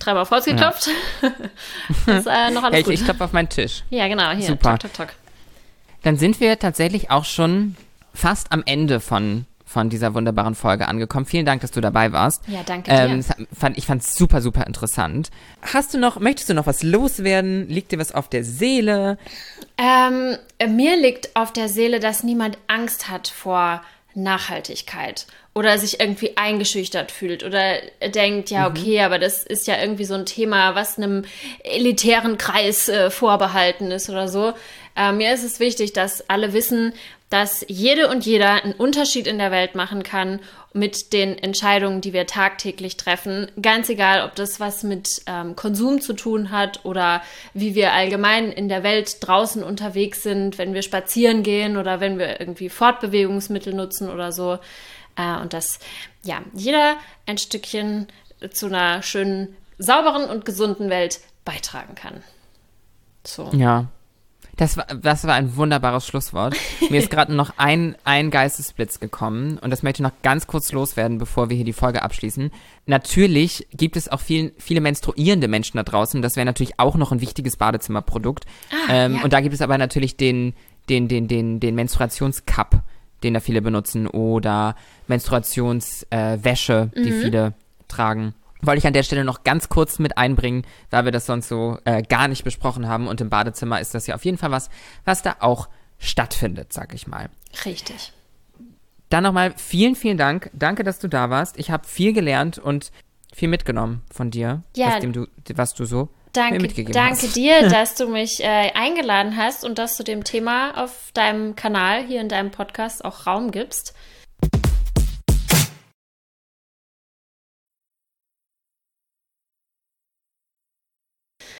dreimal auf Holz geklopft. Das ist noch alles gut. Ich klopfe auf meinen Tisch. Ja, genau. Hier, super. Tok. Dann sind wir tatsächlich auch schon fast am Ende von dieser wunderbaren Folge angekommen. Vielen Dank, dass du dabei warst. Ja, danke dir. Ich fand es super, super interessant. Möchtest du noch was loswerden? Liegt dir was auf der Seele? Mir liegt auf der Seele, dass niemand Angst hat vor Nachhaltigkeit oder sich irgendwie eingeschüchtert fühlt oder denkt, ja, okay, aber das ist ja irgendwie so ein Thema, was einem elitären Kreis vorbehalten ist oder so. Mir ist es wichtig, dass alle wissen, dass jede und jeder einen Unterschied in der Welt machen kann mit den Entscheidungen, die wir tagtäglich treffen. Ganz egal, ob das was mit Konsum zu tun hat oder wie wir allgemein in der Welt draußen unterwegs sind, wenn wir spazieren gehen oder wenn wir irgendwie Fortbewegungsmittel nutzen oder so. Und dass ja jeder ein Stückchen zu einer schönen, sauberen und gesunden Welt beitragen kann. So. Ja. Das war ein wunderbares Schlusswort. Mir ist gerade noch ein Geistesblitz gekommen und das möchte ich noch ganz kurz loswerden, bevor wir hier die Folge abschließen. Natürlich gibt es auch viele menstruierende Menschen da draußen. Das wäre natürlich auch noch ein wichtiges Badezimmerprodukt. Ja. Und da gibt es aber natürlich den Menstruationscup, den da viele benutzen, oder Menstruationswäsche, die viele tragen. Wollte ich an der Stelle noch ganz kurz mit einbringen, weil wir das sonst so gar nicht besprochen haben. Und im Badezimmer ist das ja auf jeden Fall was da auch stattfindet, sag ich mal. Richtig. Dann nochmal vielen, vielen Dank. Danke, dass du da warst. Ich habe viel gelernt und viel mitgenommen von dir, was du so mir mitgegeben hast. Danke dir, dass du mich eingeladen hast und dass du dem Thema auf deinem Kanal, hier in deinem Podcast, auch Raum gibst.